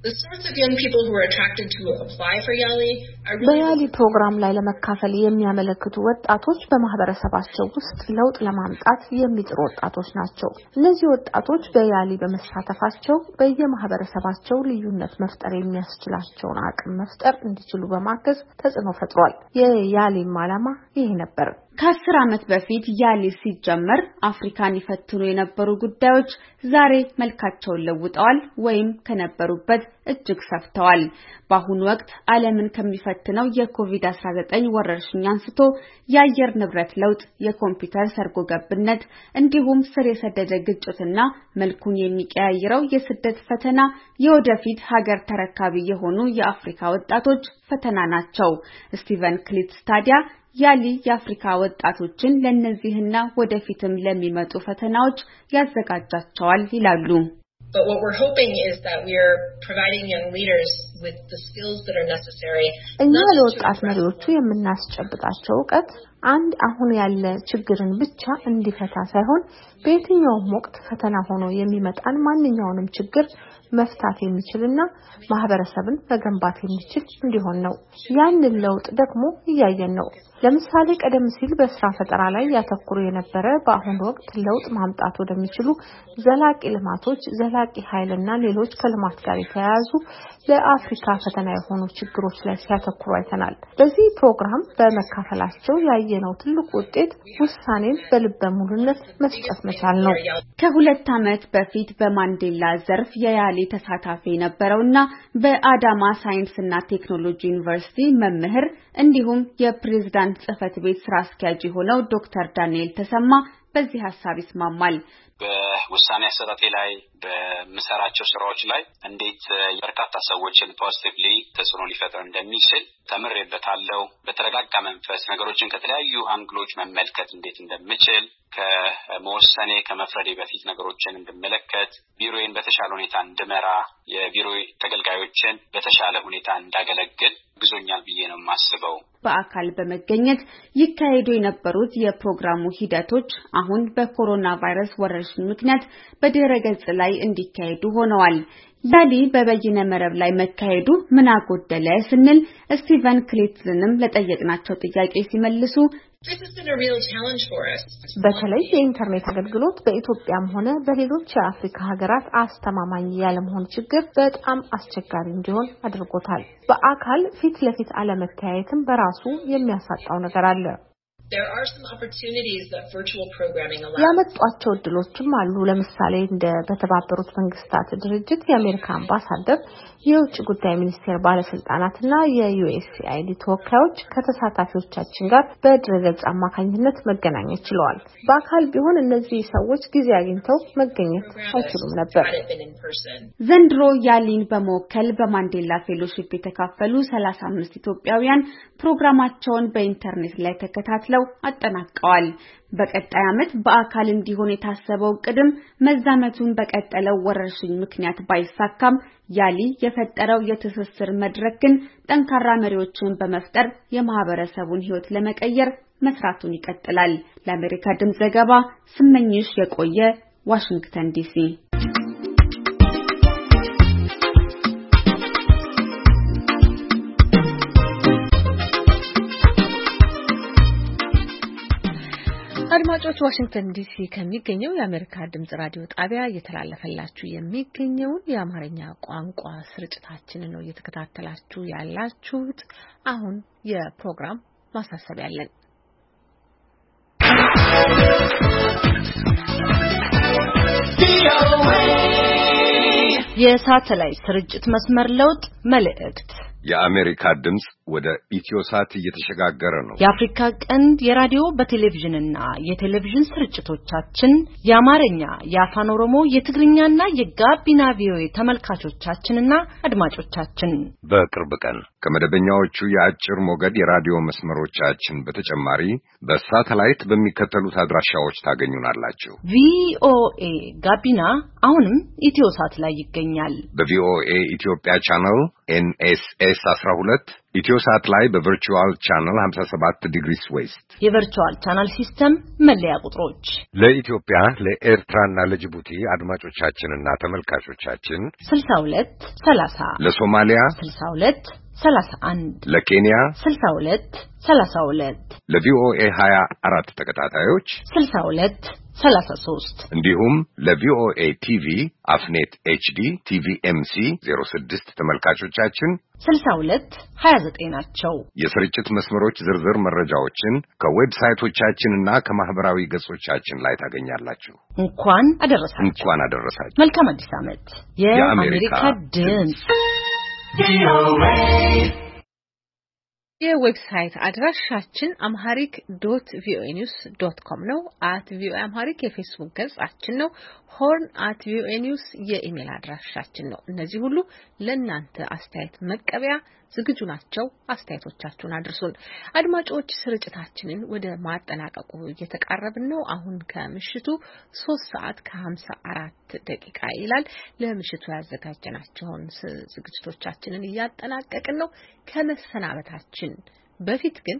በያሊ ፕሮግራም ላይ ለመካፈል የሚያመለክቱ ወጣቶች በማህበረሰባቸው ውስጥ ለውጥ ለማምጣት የሚጥሩ ወጣቶች ናቸው። እነዚህ ወጣቶች በያሊ በመሳተፋቸው በየማህበረሰባቸው ልዩነት መፍጠር የሚያስችላቸውን አቅም መፍጠር እንዲችሉ በማገዝ ተጽዕኖ ፈጥሯል። የያሊም ዓላማ ይሄ ነበር።
ከ10 ዓመት በፊት ያሊ ሲጀመር አፍሪካን ይፈትኑ የነበሩ ጉዳዮች ዛሬ መልካቸውን ለውጠዋል ወይም ከነበሩበት እጅግ ሰፍተዋል። በአሁኑ ወቅት ዓለምን ከሚፈትነው የኮቪድ-19 ወረርሽኝ አንስቶ የአየር ንብረት ለውጥ፣ የኮምፒውተር ሰርጎ ገብነት እንዲሁም ስር የሰደደ ግጭትና መልኩን የሚቀያይረው የስደት ፈተና የወደፊት ሀገር ተረካቢ የሆኑ የአፍሪካ ወጣቶች ፈተና ናቸው። ስቲቨን ክሊትስ ታዲያ ያሊ የአፍሪካ ወጣቶችን ለነዚህና ወደፊትም ለሚመጡ ፈተናዎች ያዘጋጃቸዋል ይላሉ።
But what we're hoping is that we are providing young leaders with the skills that are necessary.
እኛ ለወጣት መሪዎቹ የምናስጨብጣቸው ዕውቀት አንድ አሁን ያለ ችግርን ብቻ እንዲፈታ ሳይሆን በየትኛውም ወቅት ፈተና ሆኖ የሚመጣን ማንኛውንም ችግር መፍታት የሚችልና ማህበረሰብን መገንባት የሚችል እንዲሆን ነው። ያንን ለውጥ ደግሞ እያየን ነው። ለምሳሌ ቀደም ሲል በስራ ፈጠራ ላይ ያተኩሩ የነበረ በአሁኑ ወቅት ለውጥ ማምጣት ወደሚችሉ ዘላቂ ልማቶች፣ ዘላቂ ኃይልና ሌሎች ከልማት ጋር የተያያዙ ለአፍሪካ ፈተና የሆኑ ችግሮች ላይ ሲያተኩሩ አይተናል። በዚህ ፕሮግራም በመካፈላቸው ያየነው ትልቁ ውጤት ውሳኔን በልበ ሙሉነት መስጠት መቻል ነው።
ከ2 ዓመት በፊት በማንዴላ ዘርፍ የያሌ ተሳታፊ የነበረውና በአዳማ ሳይንስና ቴክኖሎጂ ዩኒቨርሲቲ መምህር እንዲሁም የፕሬዝዳንት ጽህፈት ቤት ስራ አስኪያጅ የሆነው ዶክተር ዳንኤል ተሰማ በዚህ ሐሳብ ይስማማል።
በውሳኔ አሰጣጤ ላይ በመሰራቸው ስራዎች ላይ እንዴት በርካታ ሰዎችን ፖዚቲቭሊ ተጽዕኖ ሊፈጥር እንደሚችል ተምሬበታለሁ። በተረጋጋ መንፈስ ነገሮችን ከተለያዩ አንግሎች መመልከት እንዴት እንደምችል ከመወሰኔ ከመፍረዴ በፊት ነገሮችን እንድመለከት ቢሮዬን በተሻለ ሁኔታ እንድመራ የቢሮ ተገልጋዮችን በተሻለ ሁኔታ እንዳገለግል ግዞኛል ብዬ ነው የማስበው።
በአካል በመገኘት ይካሄዱ የነበሩት የፕሮግራሙ ሂደቶች አሁን በኮሮና ቫይረስ ወረርሽኝ ምክንያት በድረ-ገጽ ላይ እንዲካሄዱ ሆነዋል። ያሊ በበይነ መረብ ላይ መካሄዱ ምን አጎደለ ስንል ስቲቨን ክሊትንም ለጠየቅናቸው ጥያቄ ሲመልሱ
በተለይ የኢንተርኔት አገልግሎት በኢትዮጵያም ሆነ በሌሎች የአፍሪካ ሀገራት አስተማማኝ ያለመሆን ችግር በጣም አስቸጋሪ እንዲሆን አድርጎታል። በአካል ፊት ለፊት አለመተያየትም በራሱ የሚያሳጣው ነገር አለ። ያመጣቸው እድሎችም አሉ። ለምሳሌ እንደ በተባበሩት መንግስታት ድርጅት የአሜሪካ አምባሳደር፣ የውጭ ጉዳይ ሚኒስቴር ባለስልጣናትና የዩኤስኤአይዲ ተወካዮች ከተሳታፊዎቻችን ጋር በድረ-ገጽ አማካኝነት መገናኘት ችለዋል። በአካል ቢሆን እነዚህ ሰዎች ጊዜ አግኝተው መገኘት አይችሉም ነበር።
ዘንድሮ ያሊን በመወከል በማንዴላ ፌሎሺፕ የተካፈሉ 35 ኢትዮጵያውያን ፕሮግራማቸውን በኢንተርኔት ላይ ተከታትለው አጠናቀዋል። በቀጣይ ዓመት በአካል እንዲሆን የታሰበው ቅድም መዛመቱን በቀጠለው ወረርሽኝ ምክንያት ባይሳካም ያሊ የፈጠረው የትስስር መድረክ ግን ጠንካራ መሪዎችን በመፍጠር የማህበረሰቡን ህይወት ለመቀየር መስራቱን ይቀጥላል። ለአሜሪካ ድምጽ ዘገባ ስመኝሽ የቆየ ዋሽንግተን ዲሲ።
አድማጮች ዋሽንግተን ዲሲ ከሚገኘው የአሜሪካ ድምጽ ራዲዮ ጣቢያ እየተላለፈላችሁ የሚገኘው የአማርኛ ቋንቋ ስርጭታችንን ነው እየተከታተላችሁ ያላችሁት። አሁን የፕሮግራም ማሳሰቢያ አለን።
የሳተላይት ስርጭት መስመር ለውጥ መልእክት
የአሜሪካ ድምጽ ወደ ኢትዮሳት እየተሸጋገረ ነው።
የአፍሪካ ቀንድ የራዲዮ በቴሌቪዥንና የቴሌቪዥን ስርጭቶቻችን የአማርኛ፣ የአፋን ኦሮሞ፣ የትግርኛና የጋቢና ቪኦኤ ተመልካቾቻችንና አድማጮቻችን
በቅርብ ቀን ከመደበኛዎቹ የአጭር ሞገድ የራዲዮ መስመሮቻችን በተጨማሪ በሳተላይት በሚከተሉት አድራሻዎች ታገኙናላችሁ።
ቪኦኤ ጋቢና አሁንም ኢትዮሳት ላይ ይገኛል።
በቪኦኤ ኢትዮጵያ ቻናል NSS 12 ኢትዮሳት ላይ በቨርቹዋል ቻናል 57 ዲግሪስ ዌስት
የቨርቹዋል ቻናል ሲስተም መለያ ቁጥሮች
ለኢትዮጵያ ለኤርትራና ለጅቡቲ አድማጮቻችንና ተመልካቾቻችን
62 30
ለሶማሊያ
62 31
ለኬንያ
62 32
ለቪኦኤ 24 ተከታታዮች
62 33
እንዲሁም ለቪኦኤ ቲቪ አፍኔት HD TVMC 06 ተመልካቾቻችን
62 29 ናቸው።
የስርጭት መስመሮች ዝርዝር መረጃዎችን ከዌብሳይቶቻችንና ከማህበራዊ ገጾቻችን ላይ ታገኛላችሁ።
እንኳን አደረሳችሁ። መልካም አዲስ ዓመት። የአሜሪካ ድምጽ
የዌብሳይት አድራሻችን amharic.voanews.com ነው። @voaamharic የፌስቡክ ገጻችን ነው። horn@voanews የኢሜል አድራሻችን ነው። እነዚህ ሁሉ ለእናንተ አስተያየት መቀበያ ዝግጁ ናቸው። አስተያየቶቻችሁን አድርሱን። አድማጮች ስርጭታችንን ወደ ማጠናቀቁ እየተቃረብን ነው። አሁን ከምሽቱ 3:54 ይላል። ለምሽቱ ያዘጋጀናቸውን ዝግጅቶቻችንን እያጠናቀቅን ነው። ከመሰናበታችን በፊት ግን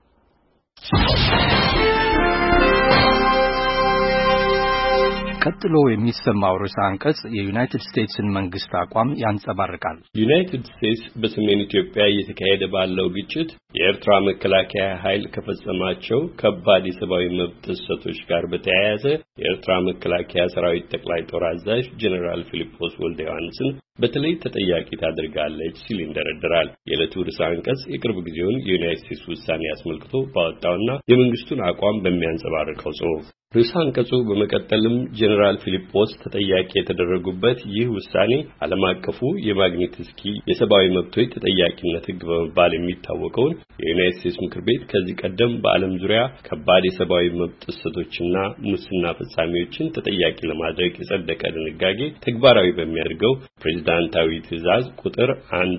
ቀጥሎ የሚሰማው ርዕሰ አንቀጽ የዩናይትድ ስቴትስን መንግስት አቋም ያንጸባርቃል።
ዩናይትድ ስቴትስ በሰሜን ኢትዮጵያ እየተካሄደ ባለው ግጭት የኤርትራ መከላከያ ኃይል ከፈጸማቸው ከባድ የሰብአዊ መብት ጥሰቶች ጋር በተያያዘ የኤርትራ መከላከያ ሰራዊት ጠቅላይ ጦር አዛዥ ጀነራል ፊሊጶስ ወልደ ዮሐንስን በተለይ ተጠያቂ ታደርጋለች ሲል ይንደረደራል። የዕለቱ ርዕሰ አንቀጽ የቅርብ ጊዜውን የዩናይትድ ስቴትስ ውሳኔ አስመልክቶ ባወጣውና የመንግስቱን አቋም በሚያንጸባርቀው ጽሑፍ ርዕሰ አንቀጹ በመቀጠልም ጀነራል ፊሊጶስ ተጠያቂ የተደረጉበት ይህ ውሳኔ ዓለም አቀፉ የማግኒትስኪ የሰብአዊ መብቶች ተጠያቂነት ሕግ በመባል የሚታወቀውን የዩናይትድ ስቴትስ ምክር ቤት ከዚህ ቀደም በዓለም ዙሪያ ከባድ የሰብአዊ መብት ጥሰቶችና ሙስና ፈጻሚዎችን ተጠያቂ ለማድረግ የጸደቀ ድንጋጌ ተግባራዊ በሚያደርገው ፕሬዝዳንታዊ ትዕዛዝ ቁጥር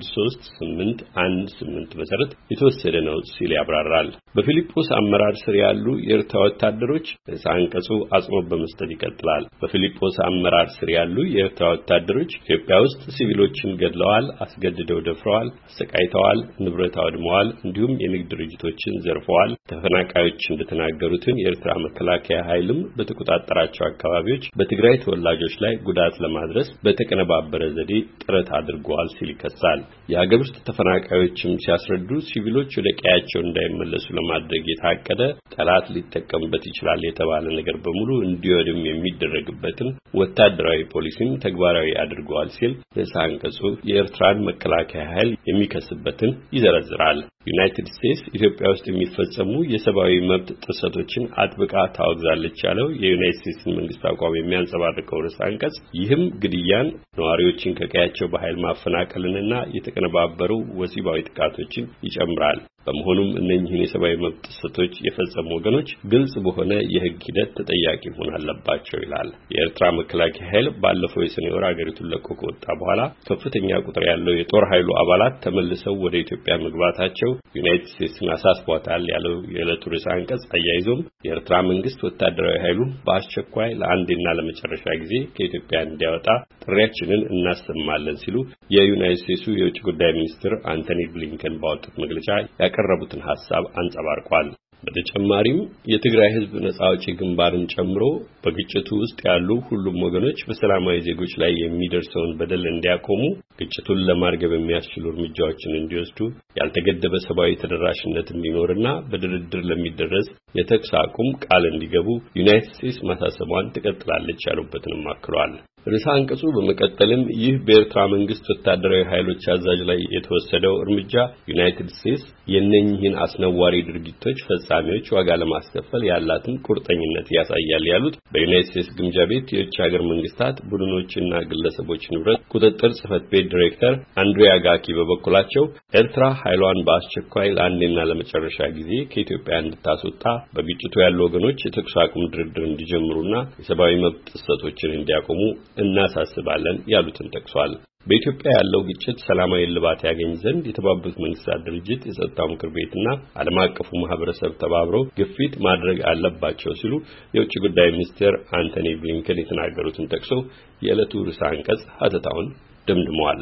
13818 መሰረት የተወሰደ ነው ሲል ያብራራል። በፊሊጶስ አመራር ስር ያሉ የኤርትራ ወታደሮች አንቀጹ አጽንኦት በመስጠት ይቀጥላል። በፊሊጶስ አመራር ስር ያሉ የኤርትራ ወታደሮች ኢትዮጵያ ውስጥ ሲቪሎችን ገድለዋል፣ አስገድደው ደፍረዋል፣ አሰቃይተዋል፣ ንብረት አውድመዋል፣ እንዲሁም የንግድ ድርጅቶችን ዘርፈዋል። ተፈናቃዮች እንደተናገሩትን የኤርትራ መከላከያ ኃይልም በተቆጣጠራቸው አካባቢዎች በትግራይ ተወላጆች ላይ ጉዳት ለማድረስ በተቀነባበረ ዘዴ ጥረት አድርገዋል ሲል ይከሳል። የሀገር ውስጥ ተፈናቃዮችም ሲያስረዱ ሲቪሎች ወደ ቀያቸው እንዳይመለሱ ለማድረግ የታቀደ ጠላት ሊጠቀምበት ይችላል የተባለ ነገር በሙሉ እንዲወድም የሚደረግበትን ወታደራዊ ፖሊሲን ተግባራዊ አድርገዋል ሲል ርዕሰ አንቀጹ የኤርትራን መከላከያ ኃይል የሚከስበትን ይዘረዝራል። ዩናይትድ ስቴትስ ኢትዮጵያ ውስጥ የሚፈጸሙ የሰብአዊ መብት ጥሰቶችን አጥብቃ ታወግዛለች ያለው የዩናይትድ ስቴትስ መንግስት አቋም የሚያንጸባርቀው ርዕሰ አንቀጽ ይህም ግድያን፣ ነዋሪዎችን ከቀያቸው በኃይል ማፈናቀልንና የተቀነባበሩ ወሲባዊ ጥቃቶችን ይጨምራል። በመሆኑም እነኚህን የሰብአዊ መብት ጥሰቶች የፈጸሙ ወገኖች ግልጽ በሆነ የህግ ሂደት ተጠያቂ መሆን አለባቸው ይላል። የኤርትራ መከላከያ ኃይል ባለፈው የሰኔ ወር አገሪቱን ለቆ ከወጣ በኋላ ከፍተኛ ቁጥር ያለው የጦር ኃይሉ አባላት ተመልሰው ወደ ኢትዮጵያ መግባታቸው ዩናይትድ ስቴትስን አሳስቧታል ያለው የዕለቱ ርዕሰ አንቀጽ አያይዞም የኤርትራ መንግስት ወታደራዊ ኃይሉን በአስቸኳይ ለአንዴና ለመጨረሻ ጊዜ ከኢትዮጵያ እንዲያወጣ ጥሪያችንን እናሰማለን ሲሉ የዩናይትድ ስቴትሱ የውጭ ጉዳይ ሚኒስትር አንቶኒ ብሊንከን ባወጡት መግለጫ ያቀረቡትን ሐሳብ አንጸባርቋል። በተጨማሪም የትግራይ ህዝብ ነጻ አውጪ ግንባርን ጨምሮ በግጭቱ ውስጥ ያሉ ሁሉም ወገኖች በሰላማዊ ዜጎች ላይ የሚደርሰውን በደል እንዲያቆሙ፣ ግጭቱን ለማርገብ የሚያስችሉ እርምጃዎችን እንዲወስዱ፣ ያልተገደበ ሰብአዊ ተደራሽነት እንዲኖርና በድርድር ለሚደረስ የተኩስ አቁም ቃል እንዲገቡ ዩናይትድ ስቴትስ ማሳሰቧን ትቀጥላለች ያሉበትንም አክሏል። ርዕሰ አንቀጹ በመቀጠልም ይህ በኤርትራ መንግስት ወታደራዊ ኃይሎች አዛዥ ላይ የተወሰደው እርምጃ ዩናይትድ ስቴትስ የነኚህን አስነዋሪ ድርጊቶች ፈጻሚዎች ዋጋ ለማስከፈል ያላትን ቁርጠኝነት ያሳያል ያሉት በዩናይትድ ስቴትስ ግምጃ ቤት የውጭ ሀገር መንግስታት ቡድኖችና ግለሰቦች ንብረት ቁጥጥር ጽሕፈት ቤት ዳይሬክተር አንድሪያ ጋኪ በበኩላቸው ኤርትራ ኃይሏን በአስቸኳይ ለአንዴና ለመጨረሻ ጊዜ ከኢትዮጵያ እንድታስወጣ፣ በግጭቱ ያሉ ወገኖች የተኩስ አቁም ድርድር እንዲጀምሩና የሰብአዊ መብት ጥሰቶችን እንዲያቆሙ እናሳስባለን ያሉትን ጠቅሷል። በኢትዮጵያ ያለው ግጭት ሰላማዊ እልባት ያገኝ ዘንድ የተባበሩት መንግስታት ድርጅት የጸጥታው ምክር ቤትና ዓለም አቀፉ ማህበረሰብ ተባብረው ግፊት ማድረግ አለባቸው ሲሉ የውጭ ጉዳይ ሚኒስትር አንቶኒ ብሊንከን የተናገሩትን ጠቅሶ የዕለቱ ርዕሰ አንቀጽ ሀተታውን ደምድመዋል።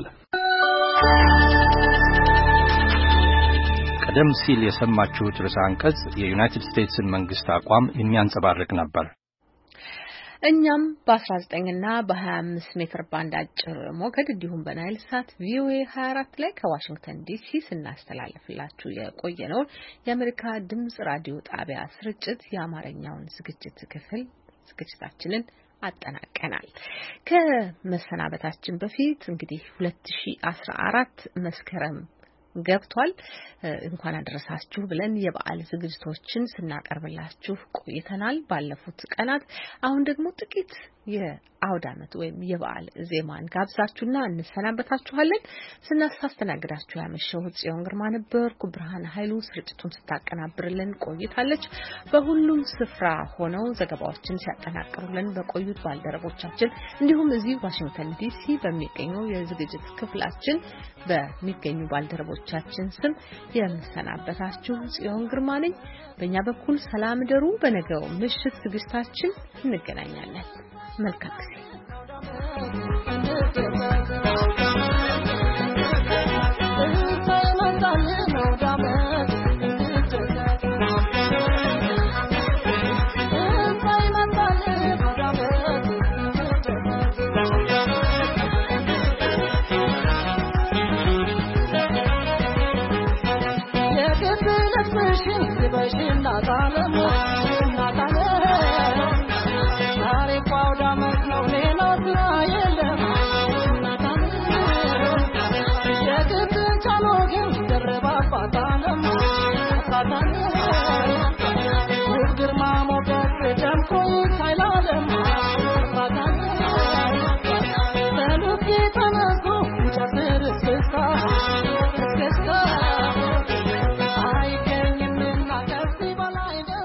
ቀደም ሲል የሰማችሁት ርዕሰ አንቀጽ የዩናይትድ ስቴትስን መንግስት አቋም የሚያንጸባርቅ ነበር።
እኛም በ19 እና በ25 ሜትር ባንድ አጭር ሞገድ እንዲሁም በናይል ሳት ቪኦኤ 24 ላይ ከዋሽንግተን ዲሲ ስናስተላልፍላችሁ የቆየነው የአሜሪካ ድምጽ ራዲዮ ጣቢያ ስርጭት የአማርኛውን ዝግጅታችንን አጠናቀናል። ከመሰናበታችን በፊት እንግዲህ 2014 መስከረም ገብቷል። እንኳን አደረሳችሁ ብለን የበዓል ዝግጅቶችን ስናቀርብላችሁ ቆይተናል ባለፉት ቀናት። አሁን ደግሞ ጥቂት የአውደ ዓመት ወይም የበዓል ዜማን ጋብዛችሁና እንሰናበታችኋለን። ስናስተናግዳችሁ ያመሸሁት ጽዮን ግርማ ነበርኩ። ብርሃን ኃይሉ ስርጭቱን ስታቀናብርልን ቆይታለች። በሁሉም ስፍራ ሆነው ዘገባዎችን ሲያጠናቅሩልን በቆዩት ባልደረቦቻችን እንዲሁም እዚህ ዋሽንግተን ዲሲ በሚገኘው የዝግጅት ክፍላችን በሚገኙ ባልደረቦች ባልደረቦቻችን ስም የምሰናበታችሁ ጽዮን ግርማ ነኝ። በእኛ በኩል ሰላም ደሩ። በነገው ምሽት ዝግጅታችን እንገናኛለን። መልካም ጊዜ።
Girma mo